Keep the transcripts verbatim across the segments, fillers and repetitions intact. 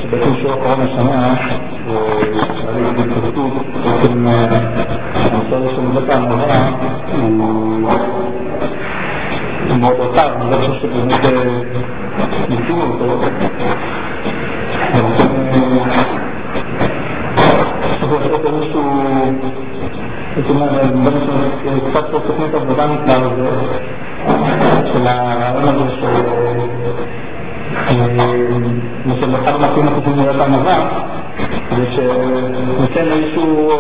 שבעצם שיעור אחרון השנה שעלה לי התלבטות בעצם הנושא הזה של מידת הענווה הוא מאוד רחב, אני לא חושב שבאמת ניסינו אותו ולכן צריך לעשות איזשהו זאת אומרת, קצת פה תוכנית עבודה נקרא לזה של הרעיון הזה של אחד מהפים החושים מידת הענווה ושניתן איזשהו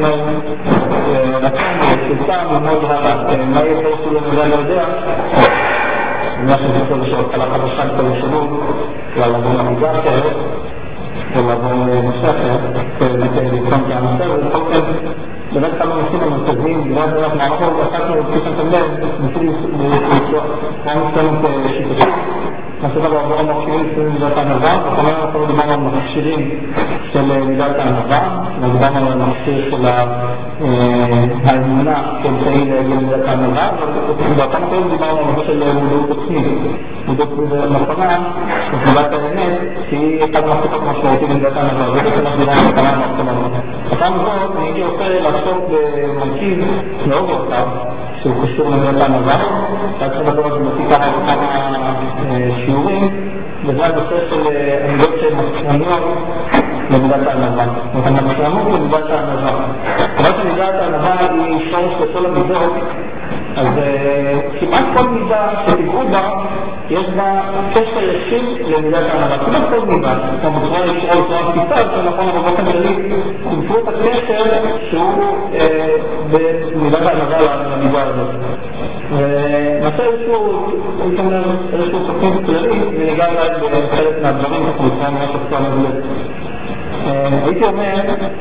רצון שסתם ללמוד מה יהיה פה שלא נדע לא יודע מה שזה איזשהו התחלה חדשה כזה שלו לעבור למגע אחרת ולעבור לנושא אחר ולבחון את הנושא ולכל כן באמת כמה נושאים המרכזיים בגלל שאנחנו מערכות עסקנו כפי שאתם לב ניסינו לצלוח גם ניסינו כשיטתית נעשה דבר עבור המכשירים של מידת הענווה וכמובן אנחנו דיברנו על מכשירים של מידת הענווה ודיברנו על המכשיר של האמונה כאמצעי להגיע למידת הענווה ובאותם מקום דיברנו על הנושא של מודעות עצמית מודעות נכונה ומידת האמת שהיא אחד מהפתות משמעותיים למידת הענווה וזה בעצם אנחנו דיברנו על כמה מהפתות הפעם הזאת אני הייתי רוצה לעסוק במרכיב מאוד רחב שהוא קשור למידת הענווה ועד שדבר הזה מציג ככה כמה שיעורים וזה הנושא של עמידות של מסכניות למידת הענווה זאת אומרת, המסכנות למידת הענווה כמובן שמידת הענווה היא שורש לכל המידות אז כמעט כל מידה שתגעו בה יש בה קשר ישיר למידת הענווה כמעט כל מידה כמו בצורה ישירה בצורה תפיסה שנכון אבל באופן כללי תמצאו את הקשר שהוא במידת הענווה למידה הזאת ונעשה איזשהו איזשהו תוכנית כללי וניגע אולי בחלק מהדברים אנחנו בצורה ממש בצורה מבולת הייתי אומר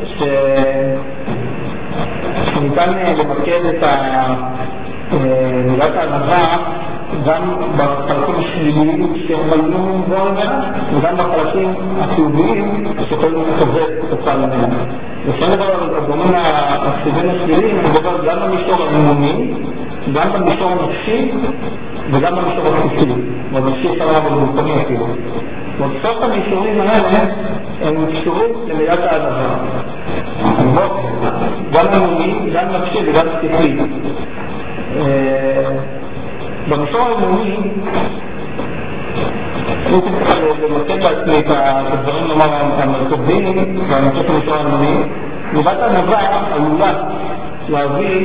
שניתן למקד את מידת הענווה גם בחלקים השליליים שמלנו בו ממנה וגם בחלקים החיוביים שיכולים לחזק תוצאה ממנה וכן דבר על הגורמים החיוביים השליליים אני מדבר גם במישור האמוני גם במישור הנפשי וגם במישור התפיסי במישור שלה ובמקומי אפילו ובסוף המישורים האלה הם קשורים למידת הענווה גם אמוני, גם נפשי וגם תפיסי במישור האמוני אני רוצה ככה למקד בעצמי את הדברים לומר המרכזיים ואני חושב במישור האמוני מידת הענווה עלולה להביא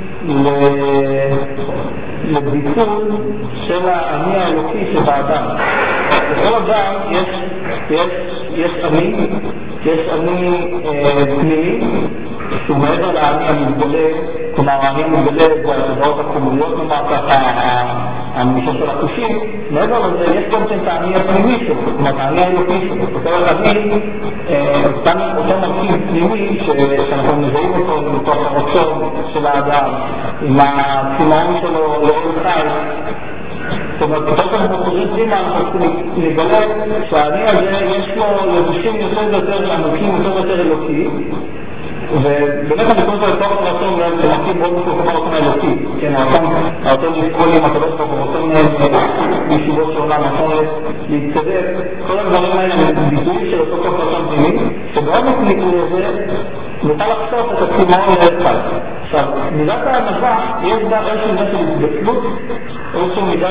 לביטול של האני האלוקי שבאדם בכל אדם יש יש יש אני יש אני פנימי שהוא מעבר לאני המתגלה כלומר האני המתגלה זה התודעות הכמוליות נאמר ככה המישור של החושים מעבר לזה יש גם את האני הפנימי שלו כלומר האני האלוקי שלו זאת אומרת אני אותו מרכיב פנימי שאנחנו מזהים אותו מתוך הרצון של האדם עם הצימאון שלו לאור חי זאת אומרת, ככל שאנחנו חושבים פנימה, אנחנו נגלה שהאני הזה יש לו לבושים יותר ויותר עמוקים, יותר ויותר אלוקי ובאמת אני קורא לתוך הרצון למרכיב מאוד מסוים הרצון האלוקי כן, הרצון לקרוא לי מטלות פה, הרצון מישיבות של עולם, הרצון להתקדם כל הדברים האלה הם ביטויים של אותו כוח רצון פנימי שבעוד נקליקו לזה נוכל לחשוף את הצימאון לאחד עכשיו, מידת הענווה יש בה איזושהי מידה של התבטלות איזושהי מידה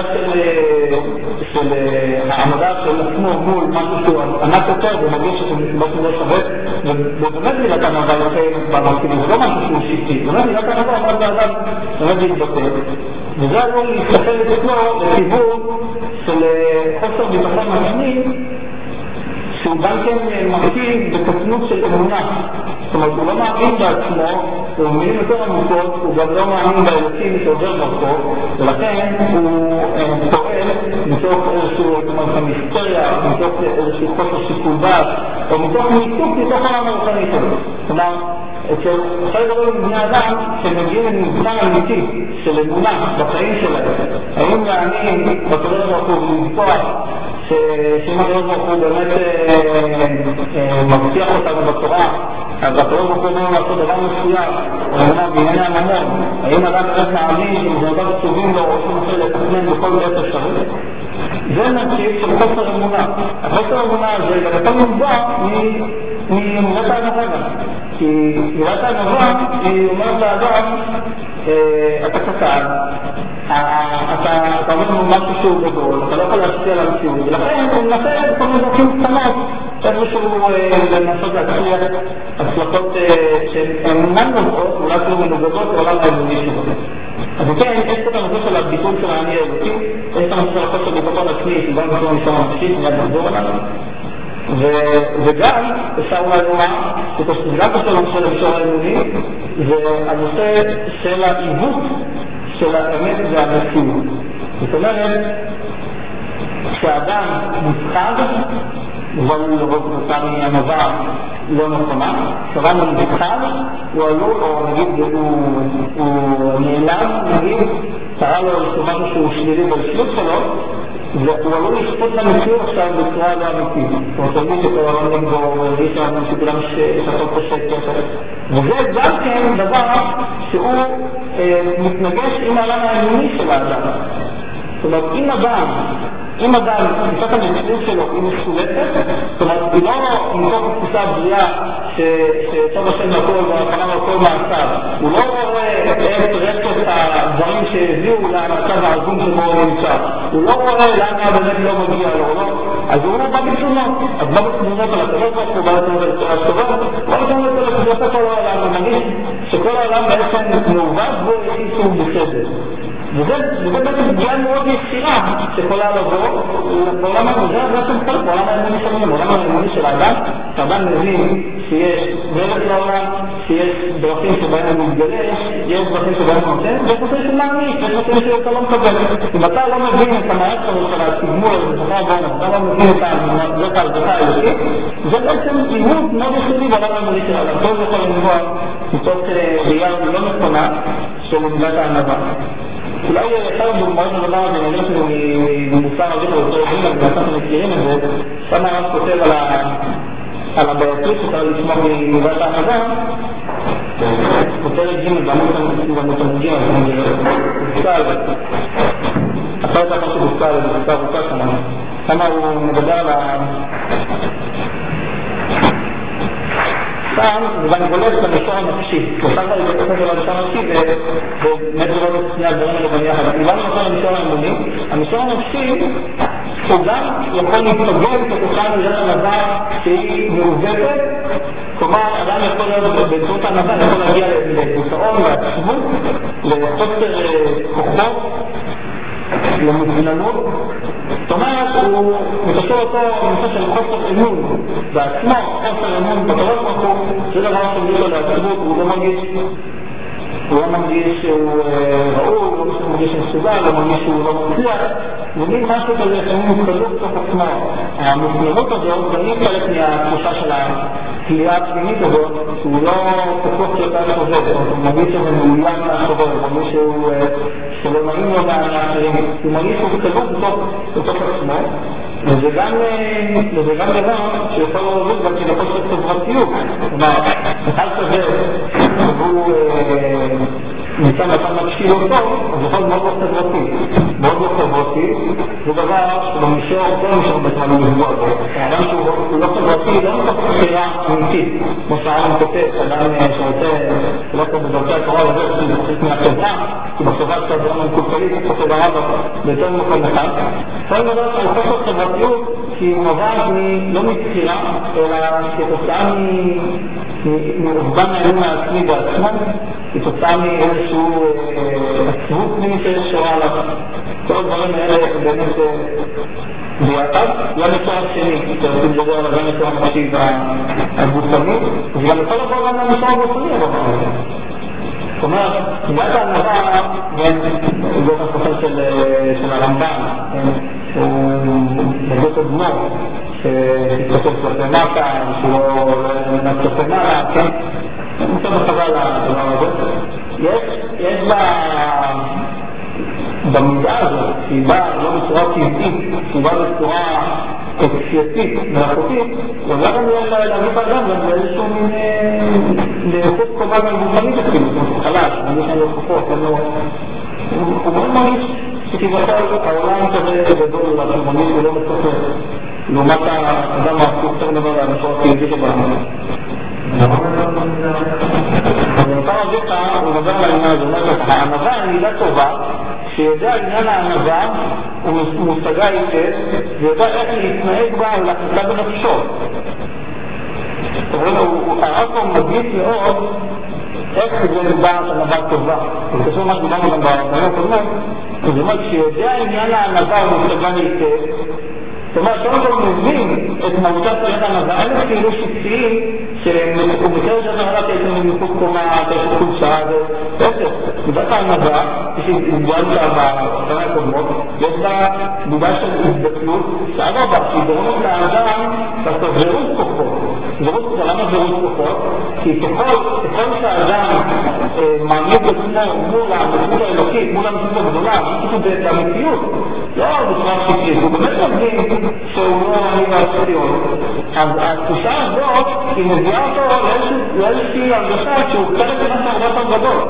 של העמדה של עצמו מול משהו שהוא ענק יותר ומרגיש שזה משהו לא שווה ובאמת מידת הענווה יוצא במרכיבים, זה לא משהו שהוא שיפטי באמת מידת הענווה עמד באדם באמת להתבטל וזה עלול להסתכל אצלו לכיוון של חוסר ביטחון עצמי שהוא גם כן מרכיב בקטנות של אמונה זאת אומרת, הוא לא מאמין בעצמו הוא מילים יותר עמוקות, הוא גם לא מאמין באלוקים שעובר דרכו ולכן הוא פועל מתוך איזשהו מיסטריה, מתוך איזשהו חוסר שיקול דעת או מתוך ניתוק מתוך העולם הרוחני שלו זאת אומרת, אצל חלק גדול מבני אדם שמגיעים למבחן אמיתי של אמונה בחיים שלהם האם להאמין בקדוש ברוך הוא ולפתוח שאם הקדוש ברוך הוא באמת מבטיח אותנו בתורה אז הקדוש ברוך הוא אומר לעשות דבר מסוים או אמונה בענייני הממון האם אדם באמת מאמין שמזונותיו כתובים לו או שהוא רוצה לתכנן בכל בעת אפשרית זה מרכיב של חוסר אמונה. החוסר אמונה הזה גם אתה מובא ממילת הענבה גם. כי מילת הענבה היא אומרת לאדם, אתה קטן, אתה אומר משהו שהוא גדול, אתה לא יכול להשפיע על המציאות, ולכן הוא מנסה כל מיני דרכים קטנות, איפשהו לנסות להצליח הצלחות שהן אינן נובעות, אולי אפילו מנוגדות לעולם האמוני שלו. אז כן, יש את הנושא של הביטול של העני האלוקי, יש את הנושא של החוסר של ביטחון עצמי, שגם בשביל המישור הנפשי, מיד נחזור עליו. וגם אפשר אולי לומר שגם בשביל הנושא של המישור האמוני, זה הנושא של העיוות של האמת והמציאות. זאת אומרת, כשאדם נפחד, והוא לרוב אותה מענבה לא נכונה, כשאדם נפחד, הוא עלול, או נגיד, הוא נעלם, נגיד, קרא לו איזשהו משהו שהוא שלילי בהשלות שלו, והוא עלול לשפוט למציאות עכשיו בצורה לא אמיתית. זאת אומרת, תמיד שכל העולם נגדו, ויש לנו שכולם שחטות בשקט. וזה גם כן דבר שהוא מתנגש עם העולם האמוני של האדם. זאת אומרת, אם אדם, אם אדם, תפיסת המציאות שלו היא מסולטת, זאת אומרת, היא לא מתוך תפיסה בריאה שטוב השם לכל והרחמם על כל מעשיו, הוא לא רואה את רשת הדברים שהביאו למצב העזום שבו הוא נמצא, הוא לא רואה למה באמת לא מגיע לו, אז הוא בא בתלונות, אז בא בתלונות על הקדוש, הוא בא בתלונות על הסובב, הוא בא בתלונות על הקדוש כל העולם, הוא מרגיש שכל העולם בעצם מעובד בו יחי שהוא בסדר. וזה בעצם פגיעה מאוד ישירה שיכולה לבוא בעולם הזה, זה בעצם חלק בעולם האמוני שלנו, בעולם האמוני של האדם, האדם מבין שיש דרך לעולם, שיש דרכים שבהם הוא מתגלה, יש דרכים שבהם הוא נותן, ויש דרכים שהוא מעניק, ויש דרכים שאתה לא מקבל. אם אתה לא מבין את המערכת הזאת של התגמול, אתה לא מבין את המערכת ההלבכה האלוקית, זה בעצם עימות מאוד יסודי בעולם האמוני של האדם. כל זה יכול לנבוע מתוך ראייה לא נכונה של מדינת הענבה. אולי אחד הדוגמאות לדבר הזה, אני יודע שזה ממוסר הרבה יותר רגיל, ואנחנו מכירים את זה, שם הרב כותב על הבעייתות שצריך לשמוע ממידת הענבה, כותב את ג' בעמוד המוגים, אז אני בוסקל, אחרי זה אחרי שבוסקל, זה בוסקל בוסקל שם, שם הוא מדבר על ה... שם, ואני גולש למישור הנפשי, ושם אני בקצת של המישור הנפשי, ובאמת זה לא שני הדברים האלה גם יחד. אם אני נותן למישור האמוני, המישור הנפשי הוא גם יכול להתפגל כתוצאה מזה הנבה שהיא מעוותת, כלומר, אדם יכול להיות באמצעות הנבה, יכול להגיע לדיכאון, לעצבות, לחוסר כוחות, למתגננות. זאת אומרת, הוא מתקשר אותו בנושא של חוסר אמון בעצמו, חוסר אמון בקדוש ברוך הוא, זה דבר שמביא לו לעצבות, הוא לא מרגיש הוא לא מרגיש שהוא ראוי, הוא לא מרגיש שהוא מסוגל, הוא מרגיש שהוא לא מצליח, ומין משהו כזה לפעמים מתקלות תוך עצמו. המתגננות הזאת גם היא חלק מהתחושה של הכלייה הפנימית הזאת, שהוא לא פתוח כלפי הסובב, הוא מרגיש שזה מאוים מהסובב, הוא מרגיש שלא נעים לו מהאחרים, הוא מרגיש שהוא מתקלות בתוך עצמו, וזה גם דבר שיכול להוביל גם של החוסר חברתיות. כלומר, אחד כזה, והוא נמצא מצב נפשי לא טוב, אז יכול מאוד לא חברתי. מאוד לא חברתי, זה דבר שבמישור, כל מישור בצמנו מבוא הזה. האדם שהוא לא חברתי, לא מתוך בחירה אמיתית, כמו שהעם כותב, אדם שרוצה ללכת בדרכי התורה וזה, הוא מוחק מהחברה, כי בחברה של הדברים המקולקלית, הוא חושב הרב ביותר מקום אחד. כל דבר של חוסר חברתיות, שהיא נובעת לא מבחירה, אלא כתוצאה מאובדן האמון העצמי בעצמו, כתוצאה מאיזשהו עצבות פנימית שורה עליו. כל הדברים האלה באמת ביחד, לא נצור השני, כשרוצים לדבר על גם נצור הנפשי והגופני, וגם יכול לבוא גם לנצור הגופני הדבר הזה. זאת אומרת, כמעט הענבה, זה הספר של הרמב"ן, שהוא בגות הדמור, שתתפסל כלפי מטה, שהוא לא כלפי מעלה, כן? אני רוצה בחווה לדבר הזה. יש במידה הזאת, שהיא באה לא בצורה טבעית, שהיא באה בצורה כפייתית, מלאכותית, וזה גם להביא את האדם גם באיזשהו מין לאיכות קרובה גם גופנית אפילו, כמו חלש, מרגיש אין לו כוחות, הוא מאוד מרגיש שכביכול העולם כזה גדול לשומנים ולא מסופר, לעומת האדם ההפוך צריך לדבר על המשור הפיוטי שבעם. אז נותר רביך, הוא מדבר על העניין הזה, הוא אומר ככה, הענווה היא מילה טובה, שיודע עניין הענווה הוא מושגה היטב, ויודע איך להתנהג בה ולהחלטה בנפשו. הרב פה מדגיש מאוד איך זה נדעת ענווה טובה. זה קשור מה שדיברנו גם בדברים הקודמים, זאת אומרת שיודע עניין הענווה הוא מושגה היטב, זאת אומרת, קודם כל מבין את מהותה של הענווה, אלה כאילו שציים שהוא מכיר שאתה חלק איזה מניחוס קומה, איזה חולשה, ואיזה, מידת הענווה, כשהתגועת בשנה הקודמות, יש בה מידה של הזדקלות, שאגב, שהיא דורמת לאדם לעשות זירות כוחות. זירות כוחות, למה זירות כוחות? כי ככל שהאדם מעמיד עצמו מול המציאות האלוקית, מול המציאות הגדולה, הוא במציאות, לא בצורה שקרית, הוא באמת מבין שהוא לא אני והספיון. אז התחושה הזאת היא מביאה אותו לאיזושהי הרגשה שהוא חלק ממה הרבה יותר גדול,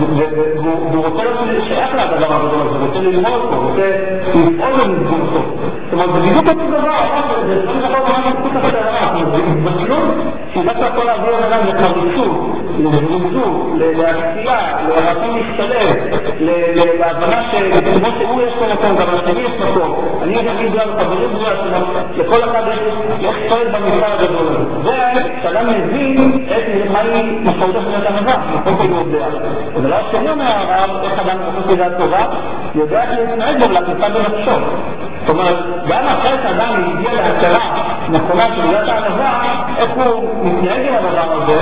והוא רוצה שייך לדבר הגדול הזה, הוא רוצה ללמוד אותו, הוא רוצה לפעול ולסגור אותו. זאת אומרת, זה בדיוק אותו דבר, זה לא נכון ממש מחוץ לחתרמה, זה התבטלות שהיא דווקא יכול להביא אדם לחריצות, לזלזול, לעשייה, לרצון להשתלב, להבנה שכמו שהוא יש לו מקום, גם השני יש מקום, אני אגיד בגלל חברים בגלל לכל אחד יש צועד במפעל הגדול הזה. ושאדם מבין מהי משמעותו של את הענווה, נכון פה הוא יודע. ולא השני אומר הרב, איך אדם חושב מידה טובה, יודע להתנהג בו ולהכניסה בנפשו. זאת אומרת, גם אחרי שאדם הגיע להכרה נכונה של מידת הענווה, איך הוא מתנהג עם הדבר הזה,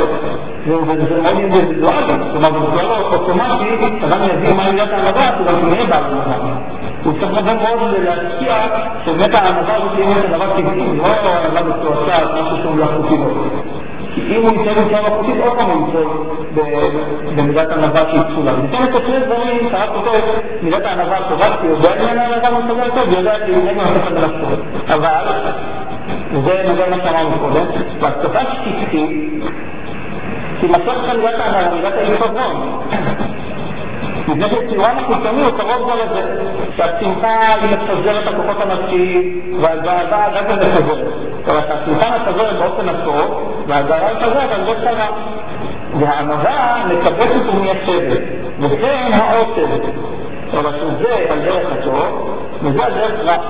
וזה מאוד אינדיבידואלי. זאת אומרת, זה לא אוטומטי, אדם יבין מהי מידת הענווה, הוא גם תנהג בעל הענווה. הוא צריך לבוא מאוד להשקיע שבאמת הענווה הזאת תהיה את הדבר טבעי, לא הענווה בצועצה, משהו שהוא מלאכותי לו. כי אם הוא ייצא בצורה מלאכותית, עוד פעם הוא ייצא במידת הענווה שהיא פסולה. ניתן את שני דברים, שהרב כותב מידת הענווה הטובה, כי הוא יודע עניין הענווה מסוגל טוב, ויודע להתנהג מהספר בנפשו. אבל, וזה נוגע מה שאמרנו קודם, והתקופה שתקחי, תימצא לך מידת הענווה, מידת העיפרון. לפני שציורן החיצוני הוא קרוב בו לזה, שהשמחה היא מפזרת הכוחות הנפשיים, והגאווה גם כן מפזרת. אבל שהשמחה מפזרת באופן הטוב, והגאווה מפזרת על זה קרה. והענווה מקבצת ומיישבת, וכן העוצב. אבל שזה על דרך הטוב, וזה על דרך רע.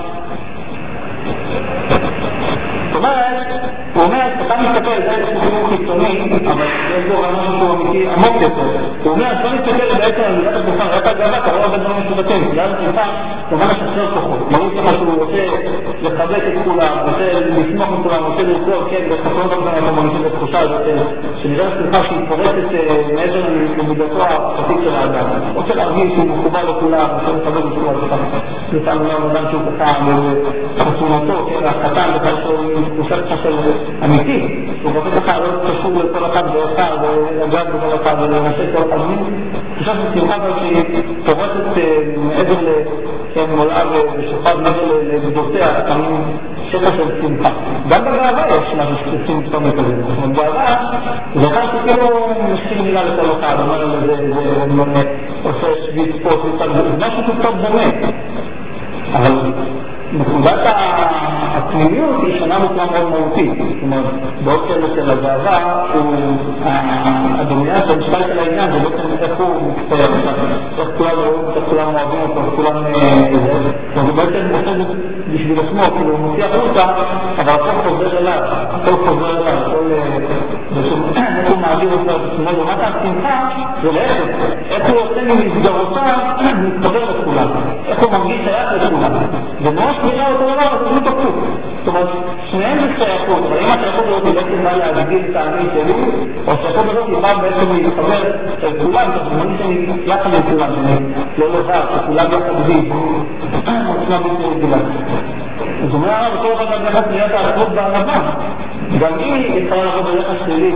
זאת אומרת, הוא אומר, אתה מסתכל, זה איזשהו חינוך חיצוני, אבל יש לו משהו שהוא אמיתי עמוק יותר. הוא אומר, אתה מסתכל בעצם על מידת השמחה, רק הגאווה, אתה רואה הרבה דברים משותפים. בגלל השמחה, כמובן משחרר כוחות. מראים לך שהוא רוצה לחבק את כולם, רוצה לסמוך את כולם, רוצה לרצות, כן, וחסרות גם אתה מרגישים את התחושה הזאת, שמידת השמחה שהיא פורצת מעבר למידתו הפרטית של האדם. רוצה להרגיש שהוא מחובר לכולם, רוצה לחבק את כולם, ניתן לומר אדם שהוא ככה, חסונתו, כן, החתן, תחושת חסר אמיתי, הוא רוצה ככה לא קשור לכל אחד ואחד ולגב בכל אחד ולנשא כל אחד מין תחושת שמחה שהיא פורצת מעבר למולאה ושופעת מעבר לגדותיה, תמיד שטח של שמחה. גם בגאווה יש משהו שצריכים פתאום כזה. בגאווה זה אחד שכאילו משכים מילה לכל אחד, אומר לזה, זה עושה שביט פה, זה משהו שטוב דומה. אבל נקודת הפנימיות היא שונה בצורה מאוד מהותית. זאת אומרת, בעוד של הגאווה, הדומיננטיה המשקל של העניין, זה בעצם איך הוא מצטער, איך כולם רואים, איך כולם אוהבים אותו, איך כולם זה. זה בעצם עושה בשביל עצמו, כאילו הוא מוציא החוצה, אבל הכל חוזר אליו, הכל חוזר אליו, איך הוא מעביר אותו. זאת אומרת, לעומת השמחה, זה להפך, איך הוא עושה ממסגרותיו, מתחבר לכולם, איך הוא מרגיש שייך לכולם. וממש נראה אותו דבר, אז הוא תפוק. זאת אומרת, שניהם זה שייכות, אבל אם השייכות הזאת היא בעצם באה להגדיל את העמים שלי, או השייכות הזאת היא באה בעצם להתחבר אל כולם, אז אני שאני יחד עם כולם, שאני לא לבד, שכולם יחד בי, עוצמה בלתי רגילה. זאת אומרת, בכל אחד מהיחס נראית הערכות בענווה, גם היא יכולה לעבוד ביחס שלי.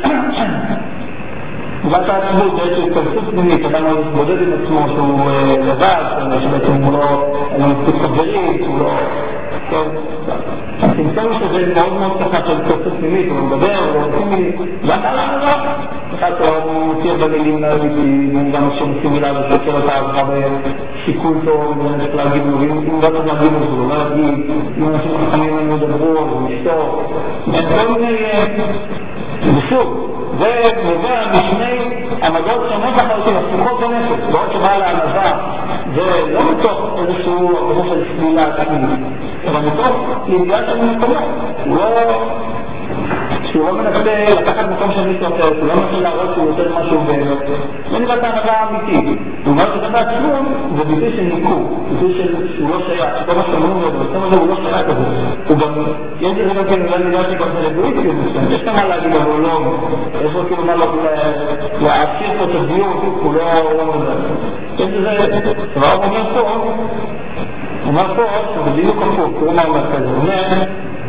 תגובת העצמות באיזושהי התכנסות פנימית, אדם לא מתמודד עם עצמו שהוא לבד, שבעצם הוא לא מספיק חברים, שהוא לא... הצמצם נכון שזה מאוד מאוד ככה של קוצת פנימית, הוא מדבר, הוא עושים לי, ואתה למה לא? אחד הוא מוציא במילים להביטי, גם שעושים מילה ושוקר אותה, אז שיקול טוב, ואני צריך להגיד לו, אם לא צריך להגיד לו, זה לא להגיד, אם אנשים חכמים הם ידברו, אז הוא ישתור, אין כל מיני, ושוב, זה נובע משני עמדות שונות לחלוטין, הפוכות בנפש, בעוד שבא לענווה, זה לא מתוך איזשהו עבודה של סבילה עצמית, אלא מתוך לידיעה של מקומות, הוא לא... שהוא לא מנסה לקחת מקום של מישהו אחר, הוא לא מנסה להראות שהוא יותר משהו באמת, זה נראה את הענווה האמיתית. הוא אומר שזה בעצמם, זה ביטוי של ניקור, ביטוי שהוא לא שייך, שכל מה שאומרים לו, ובסתם הזה הוא לא שייך כזה. הוא גם, יש לזה גם כן, אולי נראה שגם זה לגויסטיות מסוים, יש כמה להגיד, אבל הוא לא, יש לו כאילו מה להעשיר פה את הדיון, הוא לא מודע. יש לזה, אבל הוא אומר פה, הוא אומר פה, שזה בדיוק הפוך, הוא אומר כזה, הוא אומר,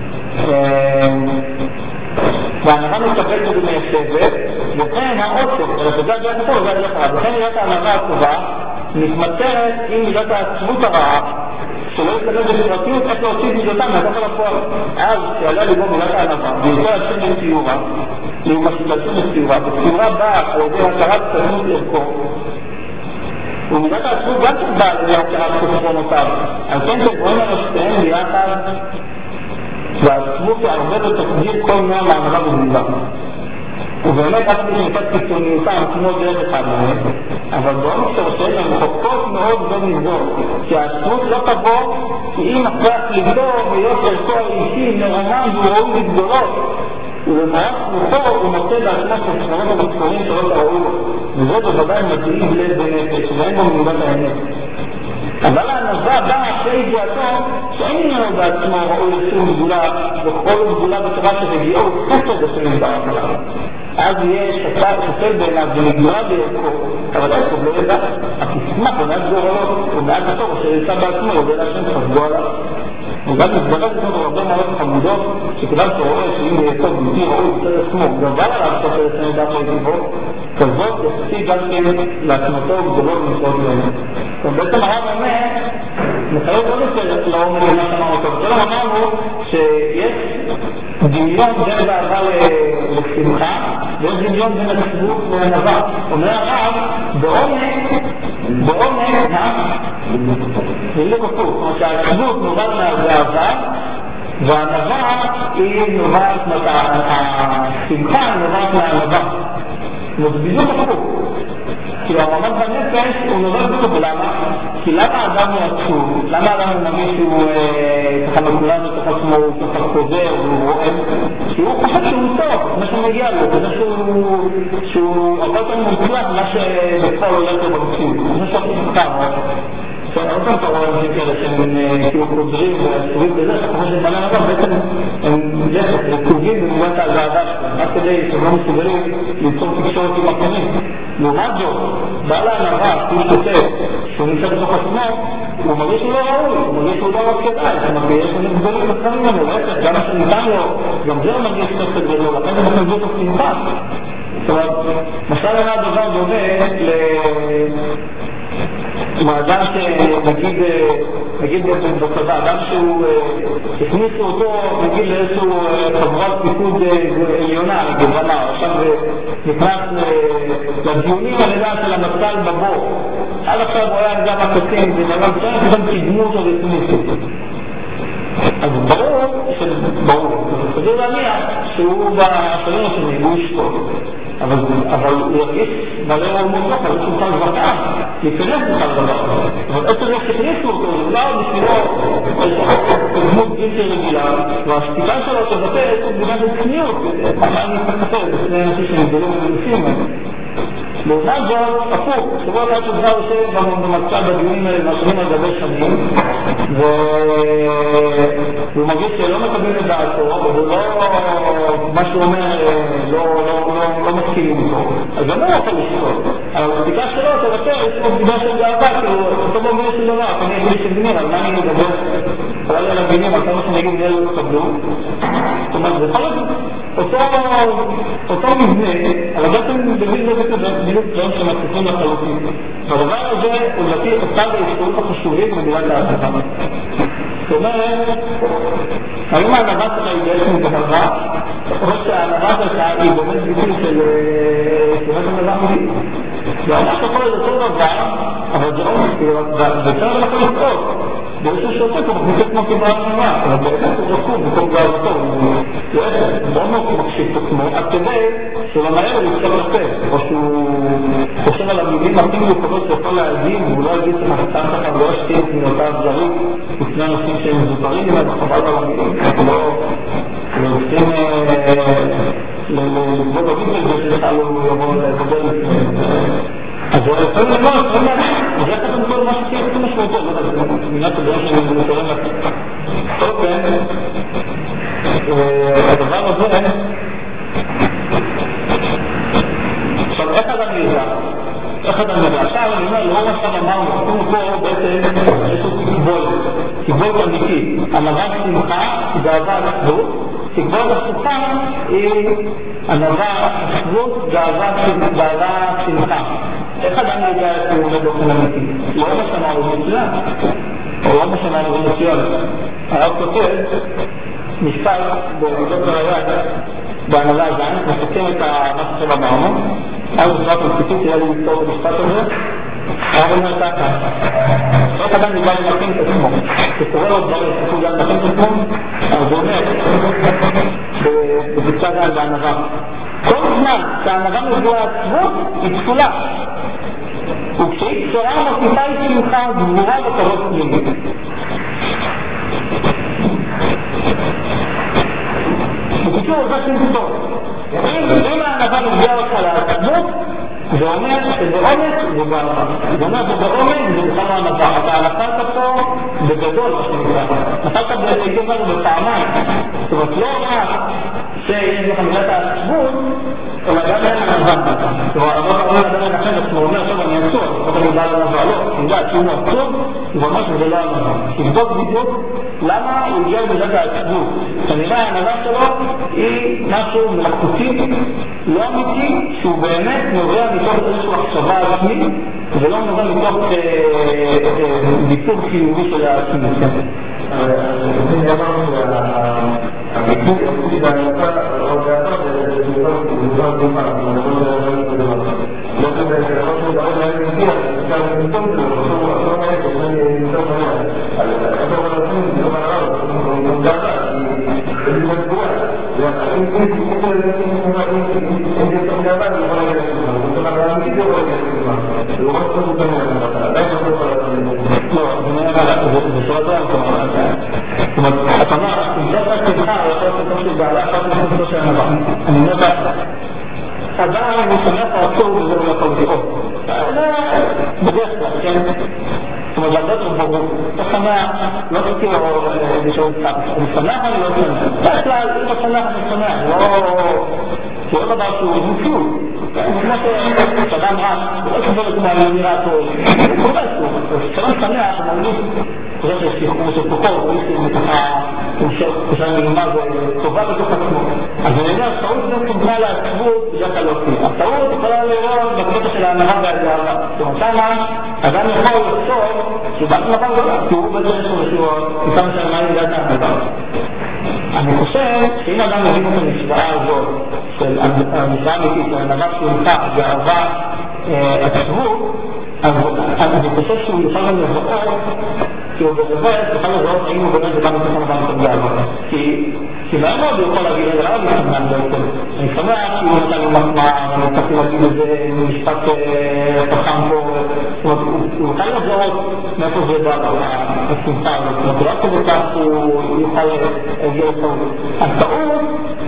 והענווה מתקבלת בזה מיישבת, וכן העוצר, אלא שזה הדרך הטוב, זה הדרך הרע. וכן מידת הענווה הטובה מתמצרת עם מידת העצמות הרעה, שלא יתקבל בפרטיות איך להוציא את מידותם מהתוך לפועל. אז שעלה ליבו מידת הענווה, ויותר השם לציורה, להשתלטות לציורה, וציורה באה על ידי הכרת צדמות ערכו, ומידת העצמות גם תבאה על ידי הכרת חסרונותיו. על כן תגועים על השתיהם ביחד, והעצמות הרבה בתקדיר כל נועה מענווה וזליבה. ובאמת רק מי שנקראת קיצוניותם כמו דרך אחד מהם, אבל בעוד שורשיהם הן רחוקות מאוד זו מזו, כי העצמות לא תבוא כי אם אחרי החליטו ויותר ערכו האישי מרומם וראוי לגדולות, ובמהלך רוחו הוא מוצא בעצמו חסרונות המקצועיים שלא תראו לו, וזאת בוודאי מדהים לב בנפש, ואין בו מידת האמת. אבל הענווה באה אחרי ידיעתו שאין ממנו בעצמו ראוי לשום גדולה וכל גדולה בצורה שרגיעו חסר בשביל דבר עליו. אז יהיה שפל בעיניו ונגמרה בערכו, אבל איפה לא ידע, אך ישמח ומעט גורלות ומעט הטוב אשר יצא בעצמו יודע להשם חסגו עליו. וגם מתברר לפנות הרבה מאוד חמודות שכולם שרואה שאם יהיה טוב בלתי ראוי בצד עצמו גבל עליו סופר לסנד דף היטיבו, כזאת יחסי גם כן לעצמתו גדולות ומצוות באמת. בעצם הרב אומר, מחייב עוד יותר לעומד למה שאמרנו אותו. שלום אמרנו שיש דמיון בין בעבר לשמחה ויש דמיון בין עצבות לענווה. אומר הרב, בעומק, בעומק, זה לא כתוב, זאת אומרת שהעצבות נובעת מהגאווה והענווה היא נובעת, השמחה נובעת מהענווה. זה בדיוק הפוך. כי המעמד בנפש הוא נובע בדיוק, ולמה? כי למה האדם הוא עצוב? למה האדם הוא מרגיש שהוא ככה מקולן בתוך עצמו, הוא ככה חוזר והוא רואה? כי הוא חושב שהוא טוב, מה שמגיע לו, כזה שהוא הרבה יותר מוצלח מה שבפועל הולך לו במציאות. זה שאנחנו סתם, עוד פעם אתה רואה אנשים כאלה שהם כאילו חוזרים ועצובים בזה, שאתה חושב שבעלי הנבא בעצם הם יחד, רקובים במידת הגאווה שלהם, רק כדי שהם לא מסוגלים ליצור תקשורת עם אחרים. לעומת זאת, בעל הנבא, שהוא שותף, שהוא נמצא בתוך עצמו, הוא מרגיש שהוא לא ראוי, הוא מרגיש שהוא לא רק כדאי, זאת אומרת, יש לנו גדולים בצרים לנו, בעצם, גם מה שניתן לו, גם זה לא מרגיש קצת גדול, לכן זה מחלגות השמחה. זאת אומרת, משל היה הדבר דומה ל... האדם שנגיד, נגיד בצבא, אדם שהוא הכניסו אותו, נגיד לאיזשהו חברת פיקוד עליונה, נגיד, ואמר, עכשיו נכנס לדיונים על ידה של המטכ"ל בבור. עד עכשיו הוא היה גם הקצין, ונראה מצוין, פתאום קידמו אותו והכניסו אותו. אז ברור, ברור, זה סביר להניח שהוא בשנים השני, הוא ישקול. אבל הוא ירגיש בעלי רעומות ככה, זה שולחן לבקעה, להיכנס בכלל דבר. אבל עצם איך שכניסו אותו, זה לא בשבילו דמות בלתי רגילה, והשתיקה שלו תבטא איזו בגלל צניעות, מה אני מתחתר בפני אנשים שנגדלים ומנסים מהם. לעומת זאת, הפוך, שבוע אחד שדבר יושב במצב בדיונים האלה מהשנים על גבי שנים, והוא מרגיש שלא מקבל את דעתו, וזה לא, מה שהוא אומר, לא מסכימים איתו, אז גם לא יכול לשקול. אבל הבדיקה שלו תבטא, יש פה בדידה של גאווה, כאילו, אותו לא אומר של דבר, אני אגיד לי של בינים, על מה אני מדבר? אולי על הבינים, על כמה שאני אגיד נהיה לא תקבלו. זאת אומרת, זה יכול להיות אותו מבנה, אבל בעצם במיל זה כזה, בדיוק דברים שמצליחים לחלוטין. והדבר הזה הוא לפי אחד ההשתולות החשובים במילת ההצלחה. זאת אומרת, האם הענבה שלך היא בעצם גנבה, או שהענבה שלך היא באמת ביטוי של באמת ענבה אמיתית. והענבה שלך זה אותו דבר, אבל זה לא מסתיר, ואפשר לך לטעות. באיזשהו שעושה כמו מכניסת כמו כברה ענבה, אבל באמת הוא רקום במקום גאוותו, הוא מאוד מאוד מקשיב את עצמו, עד כדי שלמהר הוא יצטרך לפה, או שהוא חושב על המילים הכי מיוחדות שיכול להגיד, והוא לא יגיד שמחצן ככה ולא ישתיר את מילותיו זרים לפני אנשים שהם מזוברים, אם הם חבל על המילים, אנחנו לא רוצים לבוא בביטל ושבכלל הוא יבוא לדבר לפני. אז הוא יכול ללמוד, אז איך אתם כל מה שתהיה את המשמעותו, לא יודע, זה מינת הדברים שאני מתארים לכם. טוב, כן, הדבר הזה, עכשיו, איך אדם ידע? איך אדם ידע? עכשיו אני אומר, לא מה שאתה אמרנו, אנחנו פה בעצם יש לו תקבולת, תקבולת אמיתית, ענווה שמחה, גאווה אחדות, תקבולת השמחה היא ענווה אחדות, גאווה שמחה. איך אדם ידע שהוא עומד באופן אמיתי? לא מה שאמרנו מצוין, או לא מה שאמרנו מצוין. הרב כותב, משפט במידות הראייה, בענווה הזין, מסכם את המשהו של אמרנו, אז בסביבת המציאות תהיה לי לפתור את המשפט הזה, הרב אומר ככה, איך אדם ידע למכין את עצמו, שקורא לו דברים שתקעו גם למכין את עצמו, אז הוא אומר, בבצע גם בענווה, כל זמן שהענווה מביאה עצמות, היא תפולה, וכשהיא קצרה מוסיפה היא שמחה גבורה וכבוד פנימי. בקיצור, זה שמחתו. אם הענווה מביאה אותך לעצמות, זה אומר שזה עומק וגאווה. זה אומר שבעומק זה בכלל לא ענווה. אתה נפלת פה בגדול, מה שנקרא. נפלת בעצם לנו בפעמיים. זאת אומרת, לא רק שיש לך מילת העצמות, אלא גם אין ענווה. זאת אומרת, לא אומר אדם אחר עצמו, הוא אומר, טוב, אני עצוב, אני לא יודע ענווה, לא. אני יודע שהוא עצוב, זה אומר שזה לא ענווה. תבדוק בדיוק למה הוא הגיע במידת העצמות. כנראה הענווה שלו היא משהו מלאכותי, לא אמיתי, שהוא באמת נובע מתוך איזושהי מחשבה עצמית, ולא נובע מתוך ביטור חיובי של העצמית. אבל אני אמרנו שהביטור חיובי והעצה, או בעצה, זה דבר דומה, לא כזה שיכול להיות דבר להגיד מגיע, אפשר למצוא את זה, אבל לא מעט, אני נמצא מעט. אז אתה יכול לעצמי, זה לא מעט, זה לא גאווה, כי זה לא גבוה. ואם זה תקופה לזה, אם זה טוב גאווה, אני יכול להגיד את זה. זאת אומרת, אני לא יכול להגיד את זה. זה לא רק טוב גאווה, עדיין לא יכול להגיד את זה. לא, זה נראה, זה שואל זה, זאת אומרת, אתה אומר, אם זה רק שמחה, הוא יכול לעשות של גאווה, אחת מחוסתו של ענווה. אני אומר ככה, עדיין הוא שמח לעצור וזה לא יכול לראות. בדרך כלל, כן? זאת אומרת, לעשות הוא ברור. אתה שמח, לא תזכיר לשאול קצת. אני שמח או אני לא שמח? בדרך כלל, אם אתה שמח, אני שמח. זה לא דבר שהוא מציאות. כמו שאדם רע, לא סבור את מה אני נראה טוב. הוא קורא טוב. כשאדם שמח, הוא מרגיש, זה ששכחו של כוחו, הוא מרגיש ככה, כשאני נלמד טובה בתוך עצמו. אז אני יודע, הטעות זה כמובן לעצבות בדרך כלל לא עושים. הטעות יכולה לראות בקטע של הענווה והגאווה. זאת אומרת, שמה, אדם יכול לחשוב שבאת נכון גדולה, כי הוא בזה יש לו איזשהו כמה שהמה היא לדעת הענווה. אני חושב שאם אדם מבין את המשוואה הזאת, של המשוואה אמיתית, של ענווה שמחה, גאווה, עצבות, אז אני חושב שהוא יוכל גם לזהות, כי הוא ברבט, יוכל לזהות האם הוא באמת בא מתוך ענווה מתוך גאווה. כי מאוד מאוד הוא יכול להגיד, רגע, למה אני שמח בעצם? אני שמח כי הוא נתן לי מחמאה, ואני צריך להגיד את זה משפט חכם פה, זאת אומרת, הוא יוכל לזהות מאיפה זה בא בשמחה הזאת, זאת אומרת, לא כזה כך הוא יוכל להגיע לטעות. הטעות,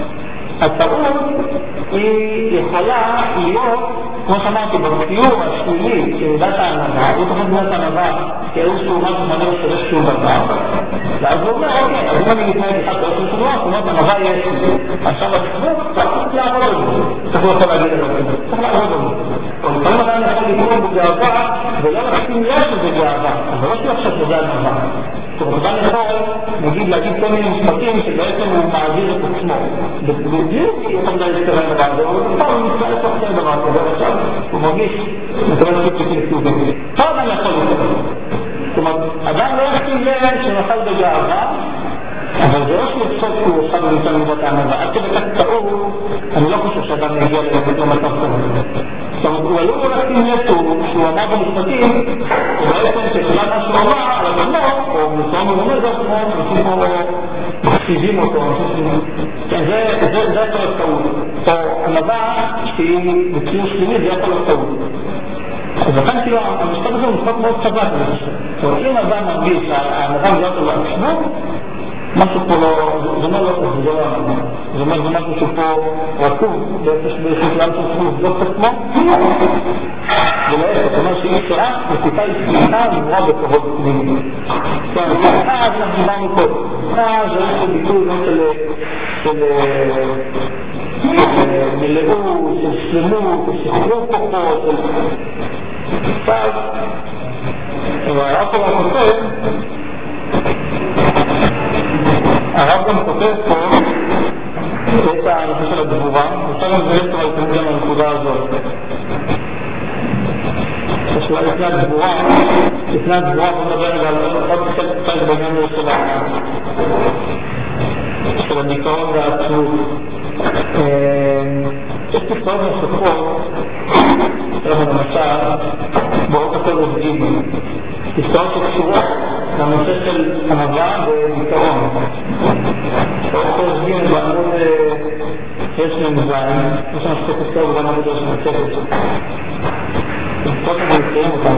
הטעות היא יכולה להיות, כמו שאמרתי, בציור השלילי של מידת הענווה, הוא תוכל מידת הענווה כאיזשהו משהו מנהל של איזשהו דבר, ואז הוא אומר, אוקיי, אז אם אני מתנהג אחד כאיזשהו שבוע, זאת אומרת, ענווה יש לי. עכשיו, הציבור צריך לעבוד על זה. צריך לא יכול להגיד על זה. צריך לעבוד על זה. אבל לפעמים אדם יכול לקרוא בגאווה, ולא לשים לב שזה גאווה. אז זה לא שהוא עכשיו שזה ענווה. זאת אומרת, אדם יכול, נגיד, להגיד כל מיני משפטים שבעצם הוא מעביר את עצמו. בדיוק, הוא יכול להסתכל על דבר הזה, אבל לפעמים הוא מתחיל לתוך זה דבר כזה, ועכשיו הוא מרגיש, מקבל סוג של סיובים. כל אדם יכול להתקבל. זאת אומרת, אדם לא יחתים להם שנפל בגאווה, אבל זה לא שיוצא כי הוא עושה במצב מידת הענווה. עד כדי כך טעור, אני לא חושב שאדם מגיע למצב כזה. זאת אומרת, הוא עלול להחתים לטור שהוא אמר במשפטים, ובעצם שכלל מה שהוא אמר על עצמו, או בצורה מרומז על עצמו, אנשים פה מחשיבים אותו, כן, זה יכול להיות טעות. או ענווה שהיא בציור שלילי, זה יכול להיות טעות. אז לכן כאילו, המשפט הזה הוא משפט מאוד חזק. זאת אומרת, אם אדם מרגיש שהענווה מגיעה אותו לעצמו, משהו פה לא, זה אומר לא, זה לא ענווה. זה אומר, זה משהו שפה רקוב, באיזשהו כלל שצריך לבדוק את עצמו, ולהפך, זאת אומרת שהיא שעה, וסיפה היא סליחה, נברא בכבוד פנימי. כן, אז אנחנו דיברנו פה. אז זה איזשהו ביטוי של מלאות, של שלמות, של שחרור כוחות, של... עכשיו, הרב פה גם כותב, הרב גם כותב פה את הנושא של הגבורה, אפשר גם לדבר פה על תמיד גם הנקודה הזאת. שאולי לפני הגבורה, לפני הגבורה בוא נדבר רגע על עוד קצת בעניין הזה של הדיכאון והעצמות. יש תקופות נוספות, למשל, באות הקודש גימל, תקופות שקשורות לנושא של ענווה ודיכאון. באות הקודש גימל בעמוד יש למזיים, יש לנו שתי תקופות וגם עמוד יש מצפת. תקופות אני אציין אותם.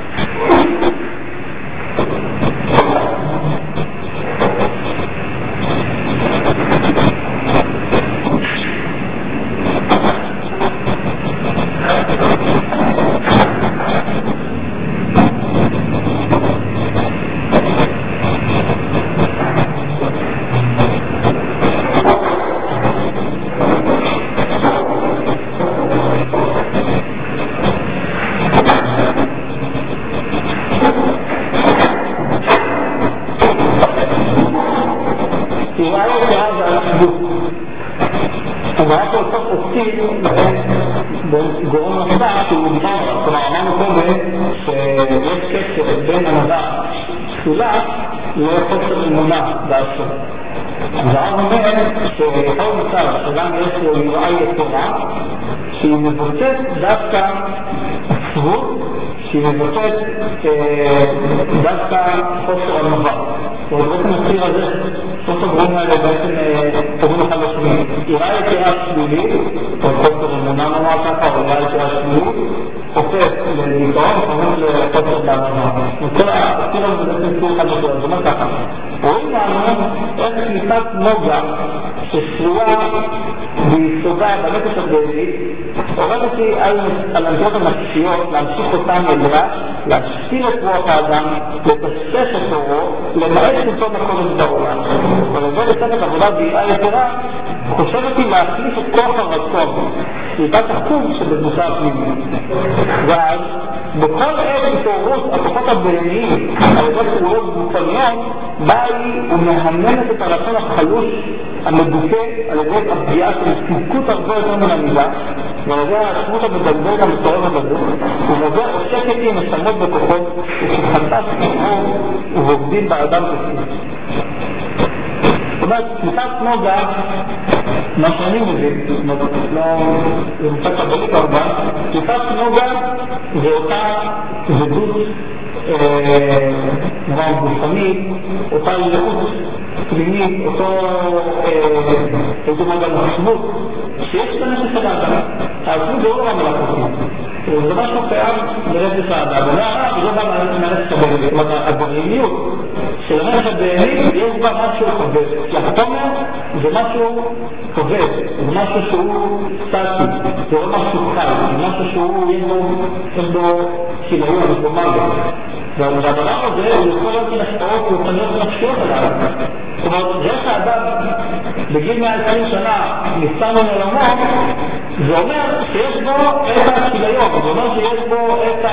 גורם נוסף שהוא דיבר, כלומר אמרנו קודם שיש קשר בין ענווה פסולה לחוסר אמונה בעצמו. אז הרב אומר שכל מצב שגם יש לו יראה יתרה שהיא מבוצעת דווקא עצבות, שהיא מבוצעת דווקא חוסר ענווה. ובעצם הציר הזה, שלושת הגורמים האלה בעצם קוראים אחד לשני. יראה יתרה שלילית, או חוסר אמונה נאמר ככה, או יראה יתרה שלילית, הופך לדיכאון, חמוד לחוסר בענווה. וכל הציר הזה בעצם ציר אחד לשני, זאת אומרת ככה. רואים לנו איך קליפת נוגה ששרויה ביסודה בנפש הבהמית, עובדת לי על הנקודות הנפשיות, להמשיך אותם אליה, להשפיל את רוח האדם, לטשטש את אורו, למעט שלטון הקודש בעולם. ולזה לצוות עבודה ביראה יתרה, חושבת היא להחליף את כוח הרצון, קליפת החום שבדמותה הפנימית. ואז, בכל עת התעוררות הכוחות הבהמיים על ידי פעולות גופניות, באה היא ומהמנת את הרצון החלוש המדוכא על ידי הפגיעה של סיפקות הרבה יותר מן המידה, ועל ידי העצמות המדלדלת המסתובבת בזה, ובזה עושקת היא משמות בכוחות ושחטאת כחור ובוגדים באדם כסית. זאת אומרת, קליפת נוגה, מה שאני מבין, לא נמצא קבלית הרבה, קליפת נוגה זה אותה זדות נראה גופנית, אותה ייעוץ פנימית, אותו איזו גם עצמות שיש בנפש של האדם. העצמות זה לא רמה מלאכותית, זה משהו קיים בנפש האדם, ולא זה גם מהנפש הבהמית. זאת אומרת, הבהמיות של הנפש הבהמית יש בה משהו כובד, כי החומר זה משהו כובד, זה משהו שהוא סטטי, זה לא משהו חי, זה משהו שהוא יש בו כיליון, יש בו מוות. והדבר הזה הוא יכול להיות השפעות רוחניות נפשיות עליו. זאת אומרת, זה שהאדם בגיל מאה ועשרים שנה נפטר מן עולמו, זה אומר שיש בו את הכיליון, זה אומר שיש בו את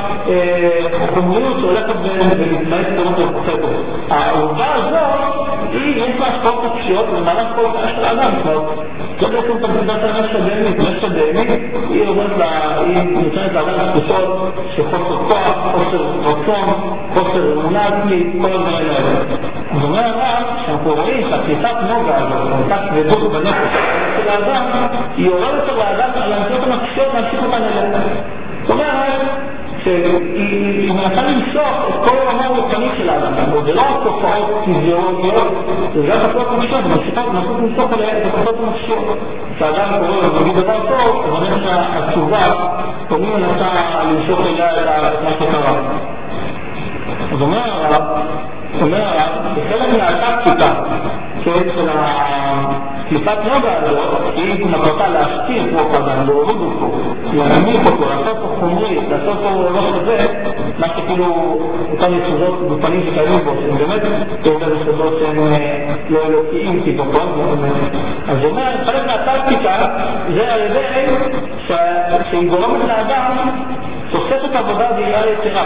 החומריות שהולכת ומתמעט קטנות ופוחתת. העובדה הזאת היא, יש לה השפעות נפשיות במהלך כל חיים של האדם. זה בעצם תפקידת הנפש הדהמית. הנפש הדהמית היא אומרת לה, היא נותנת לאדם תחושות של חוסר כוח, חוסר רצון, חוסר אמונה עצמית, כל הדברים האלה. זאת אומרת שאנחנו רואים שהקליטת נוגה הזאת, קליטת כבדות בנפש של האדם, היא יורדת על האדם על הנפשות הנפשיות להמשיך אותן אליה. זאת אומרת שהיא מנסה למשוך את כל הרמה הרוחנית של האדם. זה לא תופעות פיזיולוגיות, זה גם תופעות נפשיות, זה מנסות למשוך עליהן את התופעות הנפשיות. כשאדם קורא ומגיד דבר טוב, זה אומר שהתשובה תמיד מנסה למשוך אליה את מה שקרה. זאת אומרת, בחלק מהטקטיקה של הקליפת נוגה הזאת, היא מטרתה להשתיר פה אדם, להוריד אותו, להנמיך אותו, לעשות פה חומרי, לעשות פה לא כזה, מה שכאילו אותם יסודות גופנים שקיימים בו, שהם באמת כאלה יסודות שהם לא אלוקיים כביכול. אז זאת אומרת, חלק מהטקטיקה זה על ידי שהיא גורמת לאדם תוספת עבודה ויראה יצירה.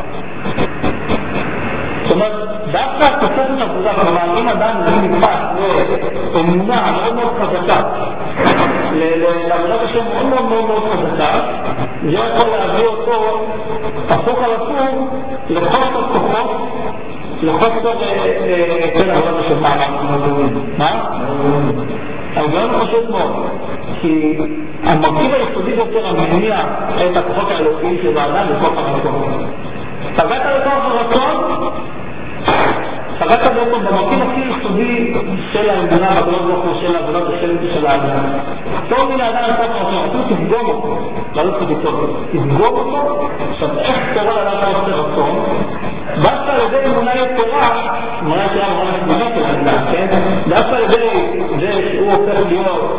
זאת אומרת, דווקא תוספת עבודה, כלומר, אם אדם נתפס לאמונה מאוד מאוד חזקה, לעבודת השם מאוד מאוד מאוד מאוד חזקה, זה יכול להביא אותו הפוך על הפוך לחוסר כוחות, לחוסר כן עבודת השם. מה? ההיגיון חשוב מאוד, כי המרכיב היסודי יותר המניע את הכוחות האלוקיים של האדם לכוח הרצון. פגעת לכוח הרצון, פגעת בעצם במרכיב הכי יסודי של האמונה, בגלל זוכר של עבודת השם של האדם. טוב מן האדם לכוח הרצון, אפילו תפגום אותו, לא תפגום, תפגום אותו, עכשיו איך קורה לאדם חוסר רצון? דווקא על ידי אמונה יתרה, אמונה יתרה אמונה יתרה של האדם, כן? דווקא על ידי זה שהוא הופך להיות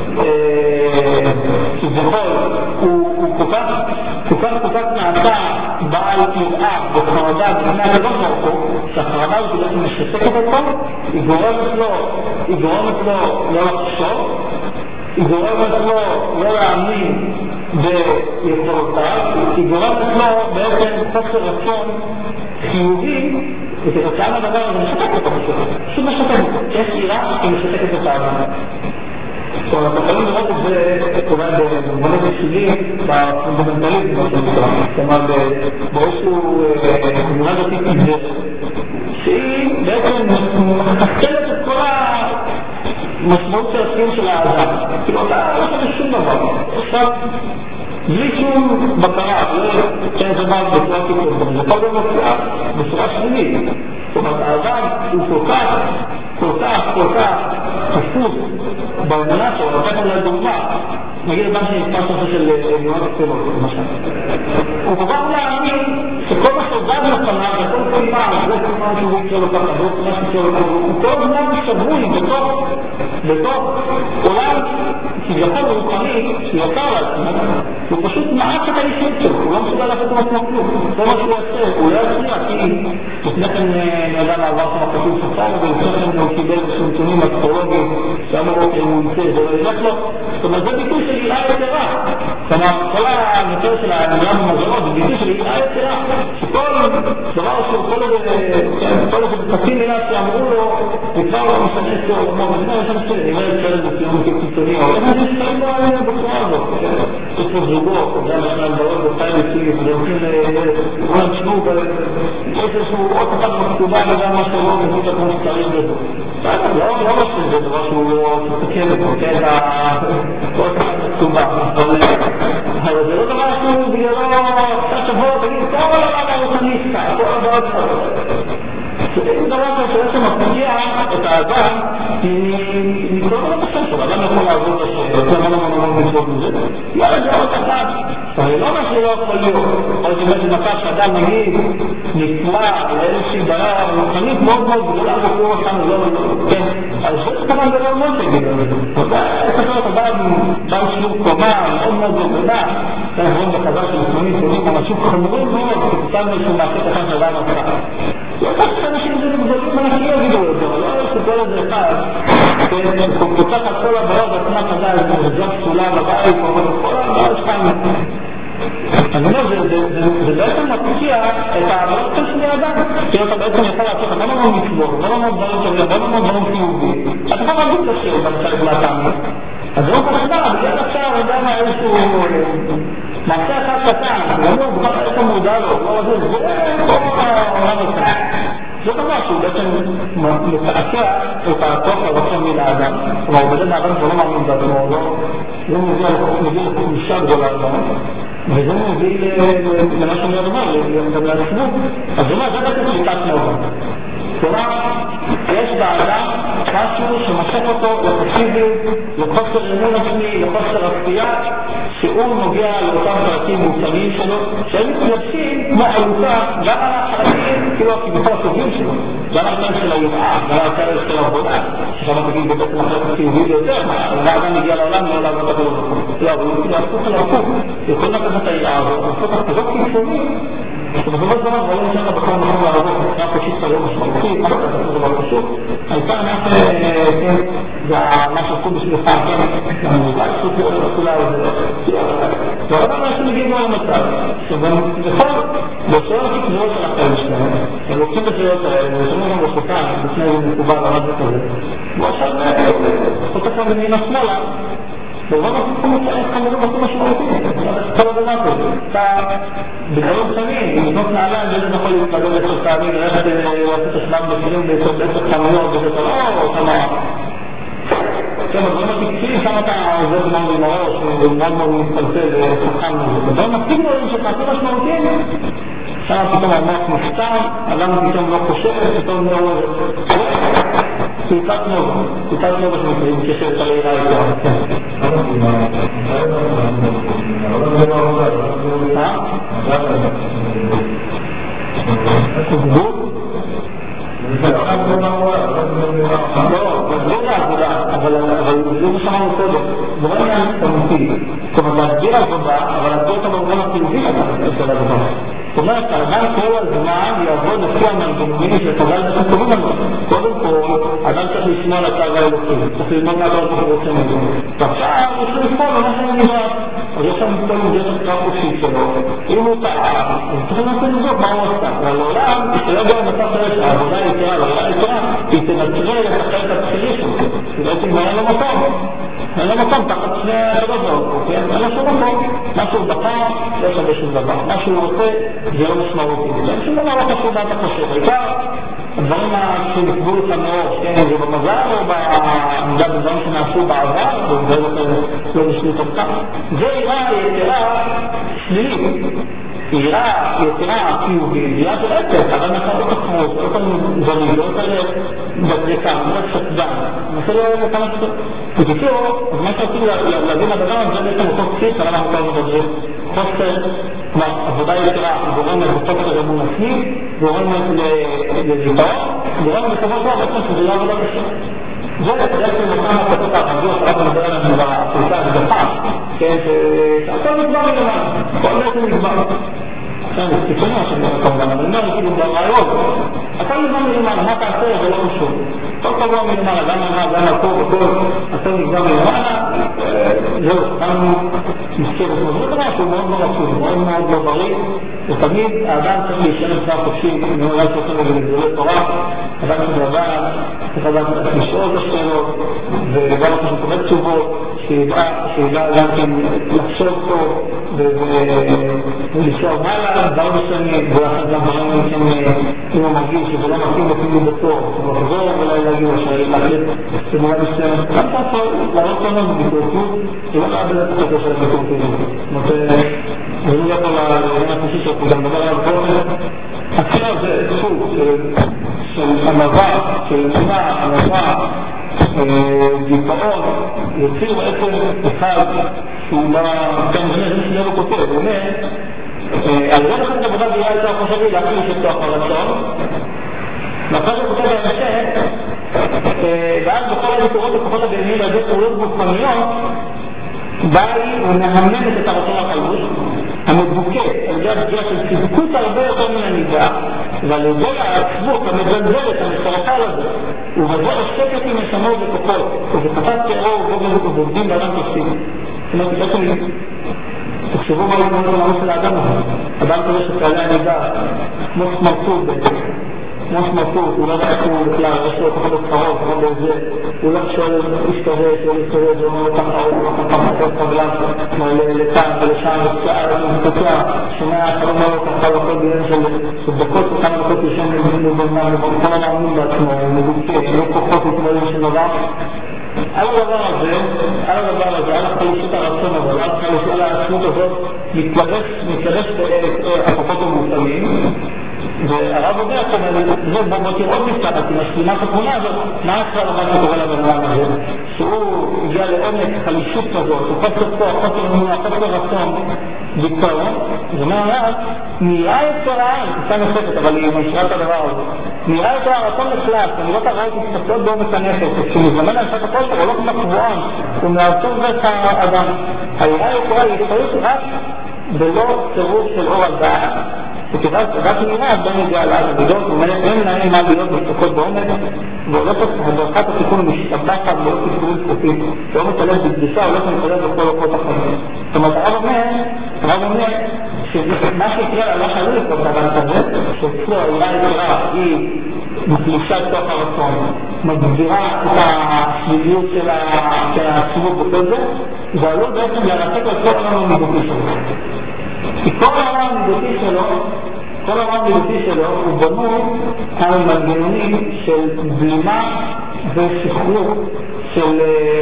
כביכול, הוא כל כך, כל כך, כל כך נעשה בעל יראה וחרדה בפני הקדוש ברוך הוא, שהחרדה הזאת בעצם משתקת אותו, היא גורמת לו, היא גורמת לו לא לחשוב, היא גורמת לו לא להאמין ביכולותיו, היא גורמת לו בעצם חוסר רצון חיובי, וכתוצאה מהדבר הזה משתקת אותו פשוט, פשוט משתקת אותו, יש יראה שהיא משתקת את האדם. אנחנו יכולים לראות את זה אולי במובנים יסודיים בפונדמנטליזם, כלומר באיזשהו אמונה דתית כזאת, שהיא בעצם מחתלת את כל המשמעות של הקיום של האדם. כאילו אתה לא חושב שום דבר, עכשיו בלי שום בקרה, כן זה בא בצורה קיצונית, זה כל גם מופיע בצורה שלילית. זאת אומרת, האדם הוא כל כך, כל כך, כל כך חפוץ באמונה שלו, לתת על הדוגמה, נגיד מה שנתפס אותו של אמונות הקטנות, למשל. הוא כל כך להאמין שכל מה שעובד לפניו, וכל כלימה, זה כלימה שהוא יקרה לו ככה, זה כלימה שהוא יקרה לו ככה, הוא כל הזמן שבוי בתוך, בתוך עולם כביכול רוחני, שיותר לעצמו, הוא פשוט מעט את האישיות שלו, הוא לא מסוגל לעשות עם עצמו כלום. כל מה שהוא עושה, הוא לא יצליח, כי לפני כן נדע לעבר שם הכתוב סופר, ולפני כן הוא קיבל סרטונים אסטרולוגיים, שאמרו הוא ימצא, זה לא ילך לו. זאת אומרת, זה ביטוי של יראה יתרה. כלומר, כל המקרה של העולם במזונות, זה ביטוי של יראה יתרה, שכל דבר שהוא, כל איזה פסים מילה שאמרו לו, וכבר לא משנה שהוא, כמו, וזה לא משנה שהוא, נראה את כאלה בסיום כקיצוני, אבל אין איזה שתיים לו בצורה הזאת. יש לו זוגות, גם יש להם דעות בפיים יצויים, והולכים לכולם תשמעו, איזשהו עוד אחד בכתובה וגם מה שלא מביא את כמו שצריך לזה. לא ממש זה דבר שהוא לא תסתכל בו, כן? עוד אחד בכתובה. אבל זה לא דבר שהוא בגללו קצת שבוע, תגיד, כל הרב הרוחניסטה, כל הרב הרוחניסטה. זה דבר שבעצם מפגיע את האדם מכל דבר השם שלו. אדם יכול לעבוד השם, יוצא מלא מלא מלא מצוות מזה. לא, זה עוד אחד. הרי לא מה שלא יכול להיות. או שבאמת מצב שאדם נגיד נפלא לאיזושהי בעיה רוחנית מאוד מאוד גדולה וכאילו אותנו לא כן. אז זה כמובן דבר מאוד תגיד. איך אחרת אדם בעל שיעור קומה מאוד מאוד גדולה. כאן רואים בחזר של לפעמים קוראים אנשים חמורים מאוד וכתוצאה מאיזשהו מעשה קטן של אדם אחר. לא יודעת שאנשים זה גדולים אנשים יגידו יותר, לא יסתכל על זה אחד, הוא פותח על כל הבעיה ועצמה חדה, זה גם פסולה בבית, כל הבעיה שלכם. אני אני אומר, זה בעצם מפקיע את העברות של שני אדם, כי אתה בעצם יכול לעשות את המון המון מצוות, המון המון דברים טובים, המון המון דברים חיוביים. אתה יכול להגיד קשה במצב מהטעמים. אז זה לא חשבה, בגלל אפשר, יודע מה, איזשהו מעשה אחד קטן, ואומר, בכך איפה מודע לו, לא זה, זה כל העולם הזה. זה דבר שהוא בעצם מתעקע את הכוח הרצון מן האדם, כלומר, בגלל האדם זה לא מאמין בעצמו, לא מביא לחולשה גדולה אדם, וזה מביא למה שאני אומר, גם לעצמות. אז זה אומר, זה בעצם שליטת נובע. כלומר, יש באדם משהו שמשך אותו לפסיביות, לחוסר אמון עצמי, לחוסר הפתיעה, שהוא נוגע לאותם פרטים מוצאים שלו, שהם מתלבשים מעלותה גם על החלקים, כאילו הכיבוטה הטובים שלו, גם על הצד של היראה, גם על הצד של העבודה, ששם תגיד בבעצם החלק החיובי ביותר, האדם מגיע לעולם לא לעבוד את העבודה. לא, אבל הוא כאילו הפוך על הפוך, יכול לקחת את היראה הזאת, לעשות את כזאת קיצונית, שבסופו של דבר לא נשאר בכל מקום לעבוד, רק פשוט כזאת משמעותית, מה שאתה עושה דבר פשוט, הייתה זה מה שעשו בשבילך, כן, המובן שצריך לכולה הזה, זה הרבה מה שמגיעים לו למצב, שגם בכל, בשאלות הקבועות של החיים שלהם, הם לוקחים את השאלות האלה, ושמים גם בחוקה, לפני איזה מקובל, ממש כזה, ועכשיו, חוקה כאן במינה שמאלה, ולא נצטרכו מצליח כמובן בסוף משמעותי, כל הדבר הזה. אתה בדברים קטנים, אם לבנות נעליים, ואיזה יכול להתקבל לעשר פעמים, ללכת לעשות השלם בפילים בעשר חנויות, וזה לא, או כמה... כן, בדברים התקציבים, שם אתה עוזר מאוד עם הראש, ומאוד מאוד מתפלצל וחכם מזה. בדברים הכי גדולים שתעשו משמעותיים, שם פתאום המוח מופתע, אדם פתאום לא חושב, פתאום לא... סליקת נובע, סליקת נובע שמקרים קשר את הלירה איתו. מה? גבול? לא, זה לא העבודה, אבל זה לא שמענו קודם. זה לא עניין כמותי. זאת אומרת, להסביר עבודה, אבל להסביר את המובן החיובי של העבודה. זאת אומרת, האדם כל הזמן יעבוד לפי המנגנונים שתגל בסופרים לנו. קודם כל, האדם צריך לשמוע על הקו האלוקי, צריך ללמוד מהקו אנחנו רוצים את זה. ועכשיו, יש לו לפעול במה שאני נדעת. אז יש שם כל מודעת הקרב חופשית שלו. אם הוא טעה, אז צריך לנסות לבדוק מה הוא עשה. אבל לעולם, כשלא גם במצב שיש העבודה יתרה, העבודה יתרה, היא תנטרל את החלק הבחירי שלו. כי בעצם אין לו מקום. אין לו מקום תחת שני הדבר, כן? אין לו שום מקום. משהו בחר, לא שווה שום דבר. משהו רוצה, זה לא משמעותי. זה שום דבר לא חשוב מה אתה חושב. בעיקר, הדברים שנקבעו לך מראש, כן, זה במזל או בעמדה בדברים שנעשו בעבר, וזה לא נשליט אותך. זה יראה יתרה שלילית. יראה יתרה חיובית, יראה של עצת, אבל נעשה לא תחרות, לא כאן זרים, לא כאלה בדריקה, לא שקדן. נעשה לא כמה שטות. בקיצור, אז מה שרציתי להבין לדבר הזה, זה בעצם אותו כסיס, אבל אנחנו כאלה בדרך. חוסר, עבודה יתרה, גורם לחוסר אמון עצמי, גורם לזיכרון, גורם בסופו של דבר בעצם שזה לא עבודה קשה. זה בעצם אותם הפסוק האחריות, רק נדבר עלינו בפריסה הגדפה, כן, שהכל נגמר מלמעלה, הכל בעצם נגמר. כן, זה קיצוני מה שאני אומר כמובן, אבל אני אומר כאילו ברעיון, הכל נגמר מלמעלה, מה תעשה זה לא חשוב. כל קבוע מלמעלה, גם מלמעלה, גם הכל, הכל, הכל נגמר מלמעלה, זהו, כאן מסכים את זה, זה דבר שהוא מאוד לא רצוי, מאוד מאוד לא בריא, ותמיד האדם צריך להישאר כבר חופשי, מעולם שעושים לו בגדולי תורה, אדם צריך לדעת, צריך לדעת איך לשאול לשאלות, וגם איך לקבל תשובות, שידע גם כן לחשוב טוב, ולשאול מעלה, דבר משנים, ולאחד גם דברים אם הוא מרגיש שזה לא מתאים אפילו בתור, ולחזור ואולי להגיד לו להחליט תמונה משתנת, גם תעשור, להראות לנו בביקורתיות, שלא לאבד את החלטה של הביקורתיות. זאת אומרת, זה לא יכול לעניין התנשי שאנחנו גם מדבר על בוקר, עכשיו זה סוג של ענווה, של אמונה, ענווה, דיכאון, יוציר בעצם אחד שהוא לא, כאן זה לא כותב, הוא אומר, על זה לכם את עבודה בירה יותר חושבי להכניס את תוך הרצון, ואחרי זה כותב בהמשך, ואז בכל הדיכאונות וכוחות הביניים על זה פעולות גופניות, באי ומהממת את הרצון החלוש, המדבוקה, על זה הפגיעה של סיבקות הרבה יותר מן הנידה, ועל ידי העצבות המזלזלת, המסרטל הזה, ובזה השקט עם נשמות וכוחות, ובחטאת כאור ובוגדים באדם תופסים. זאת אומרת, בעצם תחשבו מה להתמודד על המוס של האדם הזה. אדם כזה שתעלה הנידה, כמו סמרטוט בעצם. כמו סמרטוט, הוא לא יודע איך הוא בכלל, יש לו ככה בצרות, ככה בזה. הוא לא שואל איש כזה, שואל איש כזה, זה אומר ככה, הוא לא ככה מחפש חבלן, לכאן ולשם, וצער, וצער, שומע, אתה אומר לו ככה, וכל ביום של דקות, וכמה דקות ישן לבנם, וכל המאמין בעצמו, הוא מדוקה, לא כוחות להתמודד של דבר. על הדבר הזה, על הדבר הזה, על החלישות הרצון הזה, על החלישות העצמות הזאת, מתלבש בהפכות המוסלמים, והרב אומר, זה בוא תראו מסתרת, עם השלימת התמונה הזאת, מה עכשיו הרב שקורא לבן אדם הזה? שהוא הגיע לעומק חלישות כזאת, הוא חוסר פה, חוסר אמונה, חוסר רצון, דיכאון, זאת אומרת, נראה יותר העין, תצא נוספת, אבל היא משרה את הדבר הזה, נראה יותר הרצון לחלט, אני לא תראה את הסתכלות בעומק הנפש, כשמזמן על שעת הכושר, הוא לא כמו קבוען, הוא מעצור ואת האדם, היראה יותר היא יכולת רק בלא צירוף של אור הדעת, שכיוון רק נראה בין נגיע לעד המידות, אין להם מה להיות מסתכלות בעומק, והולכת הדרכת התיקון משתבחת בעוד תיקונים סופית, שלא מתעלם בקדישה, הולכת מתעלם בכל אורחות החיים. זאת אומרת, הרב אומר, הרב אומר, שמה שיקרה על מה שעלול לקרוא את הדבר הזה, שאצלו העירה היתרה היא מפלישה את תוך הרצון, מגבירה את השליליות של העצמות וכל זה, ועלול בעצם לרסק על כל העולם המידותי שלו. כי כל העולם המידותי שלו, כל העולם המידותי שלו הוא בנוי על מנגנונים של בלימה ושחרור, של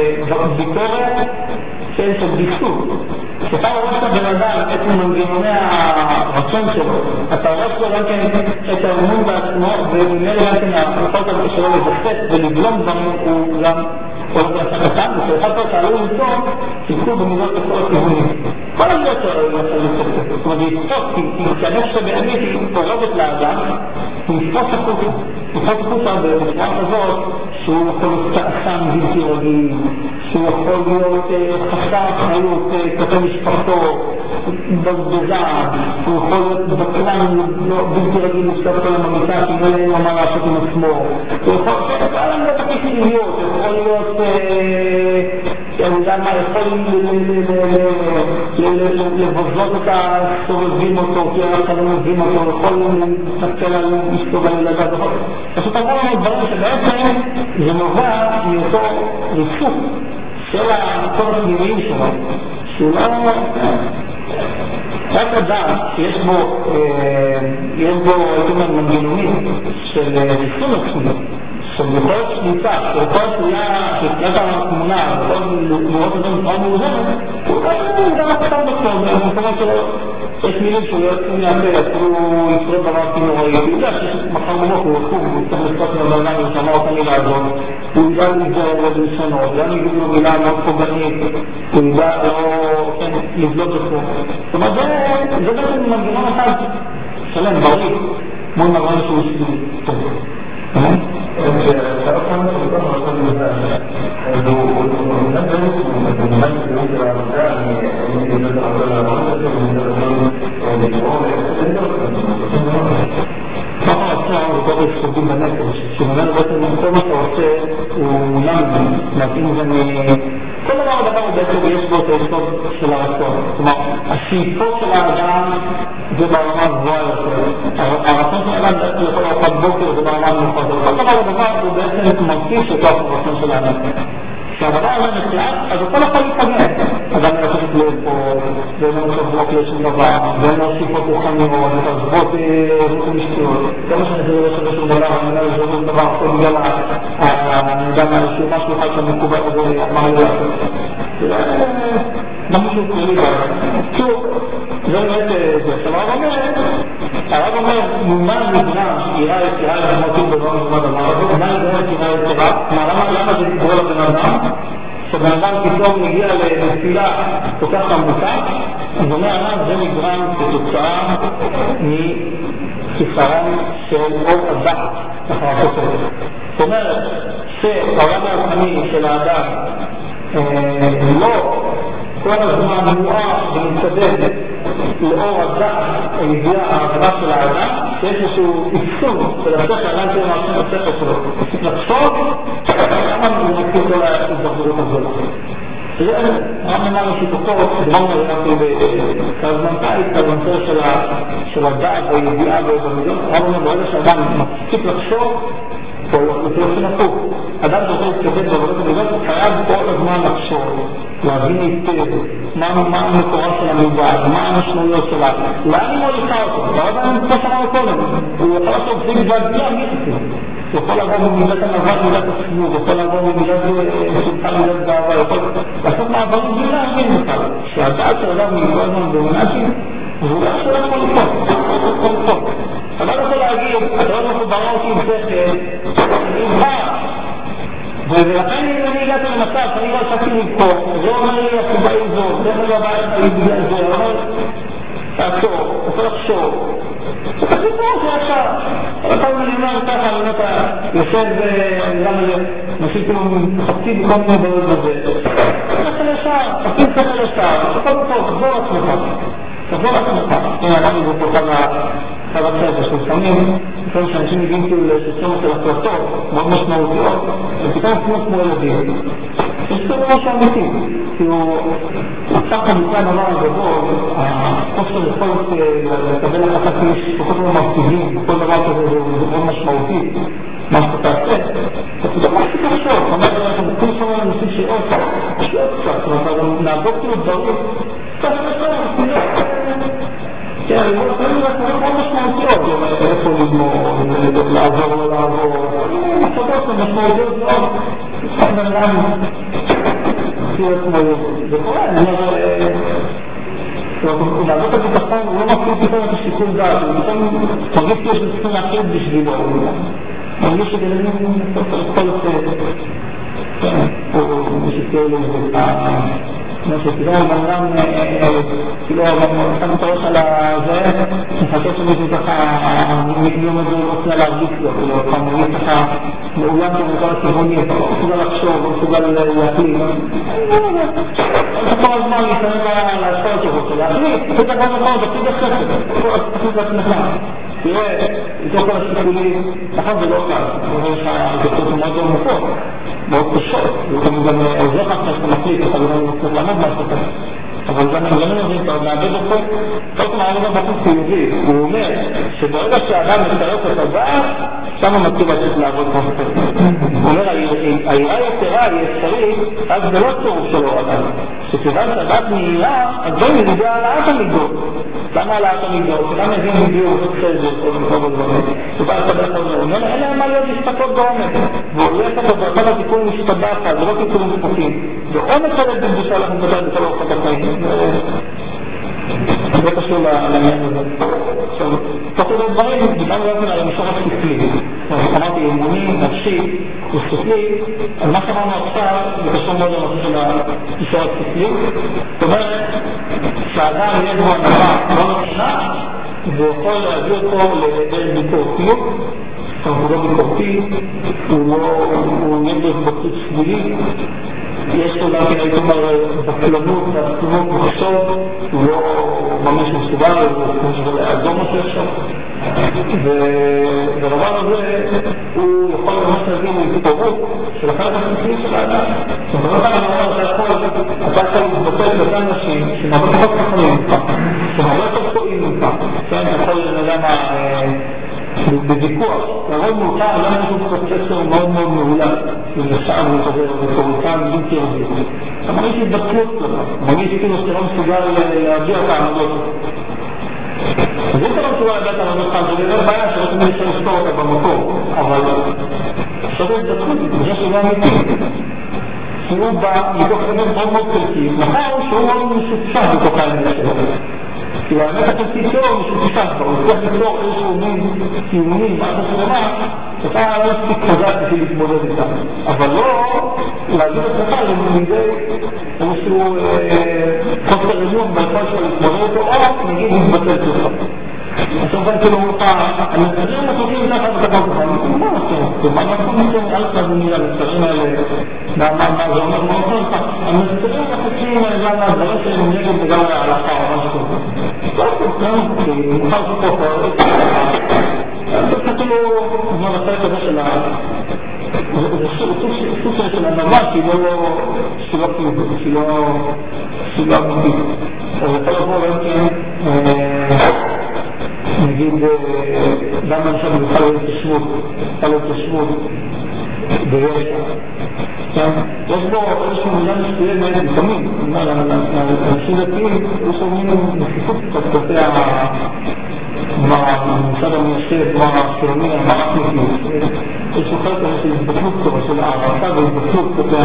ביקורת, של ביסות. כשאתה הורס את הבן אדם, את מנגנוני הרצון שלו, אתה הורס לו גם כן את האמון בעצמו, וממילא גם כן היכולת שלו לבסס ולבלום דברים, הוא גם הולך להשחקן, ושאחד פה שעלו למצוא, תיקחו במידות לכל הכיוונים. כל המידות שלו הוא יצא למצוא. זאת אומרת, יתפוס, כי כשהנפש שבאמת היא פורדת לאדם, הוא יתפוס החוצה. יתפוס החוצה בצורה כזאת, שהוא יכול להיות תעשן בלתי רגיל, שהוא יכול להיות חסר חיות כלפי משפחתו, בזבזן, הוא יכול להיות בקרן בלתי רגיל לשלוח כל הממיתה, כי לא אין לו מה לעשות עם עצמו. הוא יכול להיות הכיסיות, הוא יכול להיות אני יודע מה, יכול לבזות את הסובבים אותו, כי אנחנו לא מבין אותו, יכול להסתכל על מסתובב על ילדה, פשוט אמרו לנו דברים שבעצם זה נובע מאותו ריסוק של המקום הפנימיים שלו, שהוא לא... רק אדם שיש בו, יש בו, הייתי אומר, מנגנונים של ריסון עצמי, של יכולת שליטה, של יכולת שליטה, של שליטה התמונה, ויכול לראות את זה מצרה מאוזנת, הוא גם הקטן בצור, במקומות שלו, יש מילים שהוא לא יוצאים להפר, אפילו יקרה דבר כאילו ראי, הוא יודע שמחר בבוקר הוא יקום, הוא צריך לספות מהבניים, הוא שמע אותה מילה הזאת, הוא ידע לבדור בלשונות, גם יגיד לו מילה מאוד פוגענית, הוא ידע לבלוט אותו. זאת אומרת, זה בעצם מנגנון אחד שלם, בריא, מול מראה שהוא שלילי. טוב. שאתה כמה שבטח רצון לבטח, הוא נתן באמת, הוא נתן שדירות של העבודה, אני חושב את הרצון לעבוד הזה, ואני חושב לקרוא, ואני ככה רצון, הוא כל שחוקים בנפש, שמונה בעצם כל מה שאתה עושה, הוא נם, מתאים זה מ... כל דבר הדבר הוא בעצם יש בו את היסוד של הרצון. זאת אומרת, השאיפות של האדם זה ברמה גבוהה יותר. הרצון של האדם בעצם לכל ארוחת בוקר זה ברמה נמוכה. כל דבר הדבר הוא בעצם מרגיש את הרצון של האדם. כשהדבר הזה נצלח, אז הוא כל יכול להתקדם. אדם ירצות לאפות, ואין לו שבועות לשום דבר, ואין לו שאיפות רוחניות, ותעזבות רוח משתיות. זה מה שאני חושב לשווה שום דבר, אני אומר לשווה שום דבר, כל בגלל גם שהוא משהו אחד שמקובל הזה, אמר לי לעשות. זה גם משהו כללי בעצם. שוב, זה באמת זה. עכשיו הרב אומר, הרב אומר, מה נגרם יראה יצירה למותים בדבר מזמן דבר הזה? מה נגרם יצירה יצירה? למה זה קורה לבן אדם? שבן אדם פתאום מגיע לתפילה כל כך עמוקה, אז אומר הרב, זה נגרם כתוצאה מחיסרון של אור הדעת אחר הכוסר. זאת אומרת שהעולם הרוחני של האדם לא כל הזמן מואר ומתקדם לאור הדעת הידיעה ההבנה של האדם, שיש איזשהו איסון של השכל, האדם שלו מעשים השכל שלו. לחשוב, כמה הוא מכיר כל ההתבחרות הזאת. הרב נאמר לשיטתו, דברנו על זה כזמנתאי, כזמנתו של הדעת והידיעה ובמידות, הרב אומר ברגע שאדם מפסיק לחשוב, או לפלוסים הפוך, אדם שרוצה להתקדם בעבודת המידות, הוא חייב כל הזמן לחשוב, להבין היטב, מה המקורה של המידע, מה המשמעויות שלה, לאן היא מוליכה אותו, והרב אני כמו שאמרנו קודם, הוא יכול לעשות זיג והגביע מיסטי, הוא יכול לעבור במידת המעבר, מידת הסביב, הוא יכול לעבור במידת שמחה, מידת גאווה, יכול לעשות מעברים בלי להבין בכלל, שהדעת של אדם היא כל הזמן דומיננטית, והוא לא יכול יכול לפעול. אתה לא יכול להגיד, אתה לא יכול ברא אותי עם שכל, אני בא, ולכן אם אני הגעתי למצב שאני לא עסקתי לבחור, זה אומר לי הסיבה היא זו, זה אומר לי הבעיה היא בגלל זה, הוא אומר, תעצור, אתה יכול לחשוב, אתה סיפור שעכשיו, אבל אתה אומר לי אומר ככה, אני אומר, אתה יושב וגם נשאיר כאילו מחפשים בכל מיני בעיות בזה, שכל ישר, תפים שכל ישר, שכל טוב, תחזור עצמך, תחזור עצמך, הנה אמרתי זה פה כמה צעד שלפעמים, לפעמים שאנשים מגיעים כאילו לסיסטמות של החלטות מאוד משמעותיות, הם פתאום כמו כמו ילדים. יש כאילו משהו אמיתי, כאילו, עכשיו כמובן הדבר הגדול, החוסר יכולת לקבל החלטה כאילו שפחות לא מרטיבים, כל דבר כזה זה מאוד משמעותי, מה שאתה תעשה. אתה יודע, מה שאתה חושב, זאת אומרת, אנחנו כל שומעים על נושאים של עוד, יש עוד קצת, זאת אומרת, אנחנו נעבוד כאילו דברים, קצת משמעות, כן, אני אומר, זה קורה מאוד משמעותיות, איפה לגמור, לעזור או לעבור, מחשבות משמעותיות מאוד, משחק בנאדם, זה קורה, אני אומר, לעבוד את הביטחון, הוא לא מפעיל פתאום את השיקול דעת, הוא פתאום מרגיש שיש לצפים להחליט בשבילו, מרגיש שגללים לסוף על כל זה, כן, הוא משתהיה לזה, כמו שתדעו, בנאדם, כאילו, אתה מתורש על הזה, מחכה שמישהו ככה, יום הזה הוא רוצה להרגיש לו, כאילו, אתה מרגיש ככה, מעוין כמובן הכיווני, אתה לא מסוגל לחשוב, לא מסוגל להחליט. אתה כל הזמן להיכנס להשפעות שרוצה להחליט, אתה תגיד נכון, תפסיד החסד, תפסיד לעצמך. תראה, איתו כל השיקולים, נכון זה לא קל, אני חושב שהגצות מאוד לא מוכות, מאוד קשות, וכמו גם עוזר לך שאתה מחליט, אתה לא מצליח לעמוד לעשות את זה. אבל גם אני לא מבין, אתה מאבד אותו, כל פעם העולם הבחור חיובי, הוא אומר שברגע שהאדם מצטרף את הדעת, שם הוא מתחיל לצאת לעבוד כמו שצריך. הוא אומר, העירה יתרה היא אפשרית, אז זה לא צורך שלו אדם. שכיוון שהדעת מהירה, אז זה מנהיגה העלאת המידות. למה העלאת המידות? שגם מבין בדיוק חסד או מכל הדברים. ובא לקבל את זה, הוא אומר, אין להם מה להיות משפטות בעומק. והוא הולך את הדרכת התיקון משתבחת, זה לא תיקונים משפטים. ועומק הלב בקדושה אנחנו מדבר בכל אורחת החיים. זה קשור לעניין הזה. עכשיו, תוך כדי דברים, דיברנו גם על המישור השכלי. אמרתי, אמוני, נפשי, ושכלי, אז מה שאמרנו עכשיו, זה קשור מאוד לנושא של המישור השכלי. זאת אומרת, שהאדם יהיה בו הנחה לא נכונה, זה יכול להביא אותו לביקורתיות, הוא לא ביקורתי, הוא יהיה בהתבטאות שלילית, יש לו גם כן הייתי אומר בקלנות, בהסכנות, מחשוב, הוא לא ממש מסוגל, הוא מסוגל לעזור מה שיש שם. ובדבר הזה הוא יכול ממש להביא להתפוררות של החלק השכלי של האדם. זאת אומרת, אני אומר, אתה יכול, אתה יכול להתבטא את אנשים שמרבה פחות חכמים ממך, שמרבה פחות טועים ממך, כן, אתה יכול לדעת מה בוויכוח, לרוב מולך עליו איזשהו פרופסור מאוד מאוד מעולה, ומשאב וכזה, וקוריקן בלתי רגיל. אתה מרגיש התבטלות כזאת, מרגיש כאילו שאתה לא מסוגל להביע את העמדות. אז אם אתה לא מסוגל להביע את העמדות שלך, זה לא בעיה שלא תמיד אפשר לספור אותה במקור, אבל זאת התבטלות, זה שלא אמיתי. כי הוא בא מתוך אמת מאוד מאוד חלקית, נכון שהוא מאוד משופשן מתוך האמת שלו. כי האמת החלקית שלו הוא משופשן, הוא צריך ליצור איזשהו מין טיעונים, מה אתה שומע, שאתה לא מספיק חזק בשביל להתמודד איתה. אבל לא להגיד את עצמך למידי איזשהו חוסר עליון ביכולת שלו להתמודד אותו, או נגיד להתבטל שלך. עכשיו כאן כאילו לך, המסרים החוקים ככה בתקנות לך, מה עושים? מה אנחנו עושים? אל תעזו מילה, המסרים האלה, מה זה אומר? מה עושים לך? המסרים החוקים גם מהדברים שהם נגד וגם להלכה או משהו כזה. לא עושים, כי נוכל שפה פה, זה כאילו, כמו בפרק הזה של זה סוג של ענבה שהיא לא חיובית, שהיא לא אמיתית. אז יכול לבוא גם כן, נגיד, גם למשל בכלל לא התיישבות, בכלל לא התיישבות ברשע. יש בו איזושהי מילה מסוימת, לפעמים, אנשים דתיים, יש לו מין נחיתות קצת כלפי הממסד המיישב, מה החילוני, מה החילוני. יש לו חלק של התבטלות כזו, של הערכה והתבטלות כלפי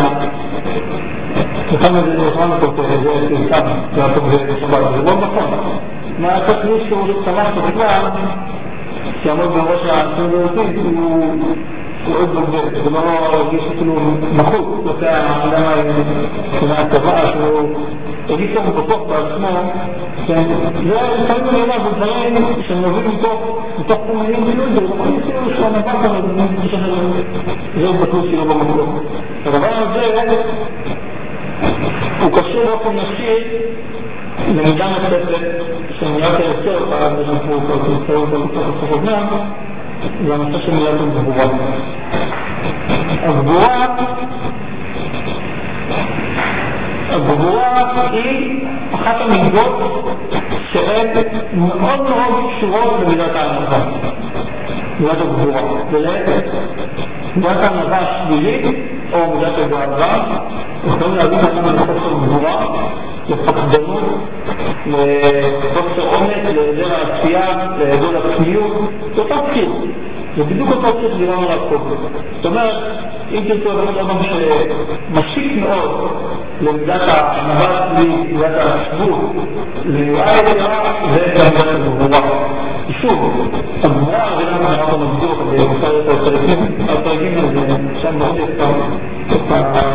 לכן זה נשמע כלפי, זה תלכם, זה הטוב ושבת, זה לא נכון. מה צריך מישהו שצמח בכלל, שיעמוד בראש הסנדרטית, הוא עוד בוגד, זה לא הרגיש אפילו נחות כלפי האדם מהצבא, שהוא הרגיש לנו בטוח בעצמו, זה לפעמים נראה, זה דברים שנובעים מתוך תחומים בילוי, זה לא יצאו שהוא נבע כאן, זה בטוח שלא במקום. הדבר הזה, הוא קשור באופן נפשי למידה נוספת שמידת היוצר, אנחנו נמצאים בתוך הסחובנם, זה הנושא של מידת הגבורה. הגבורה, הגבורה היא אחת המידות שהן מאוד מאוד קשורות למידת הענווה, מידת הגבורה. ולהפך, מידת הענווה השלילית או מידת הגאווה יכולים להביא לנו לחוסר גבורה, לפחדנות, לחוסר אומץ, להיעדר העשייה, להיעדר הפניות, זה אותה פחיר. זה בדיוק אותו פחיר שדיברנו עליו קודם. זאת אומרת, אם תרצו לדבר אדם שמשיק מאוד למידת הענווה השלילית, למידת השבות, ליואי הידיעה, זה גם מידת הגבורה. שוב, הגבורה זה גם אנחנו נגדיר אותה במוסר את הפרקים, הפרקים הזה, שם מאוד יפה את ה...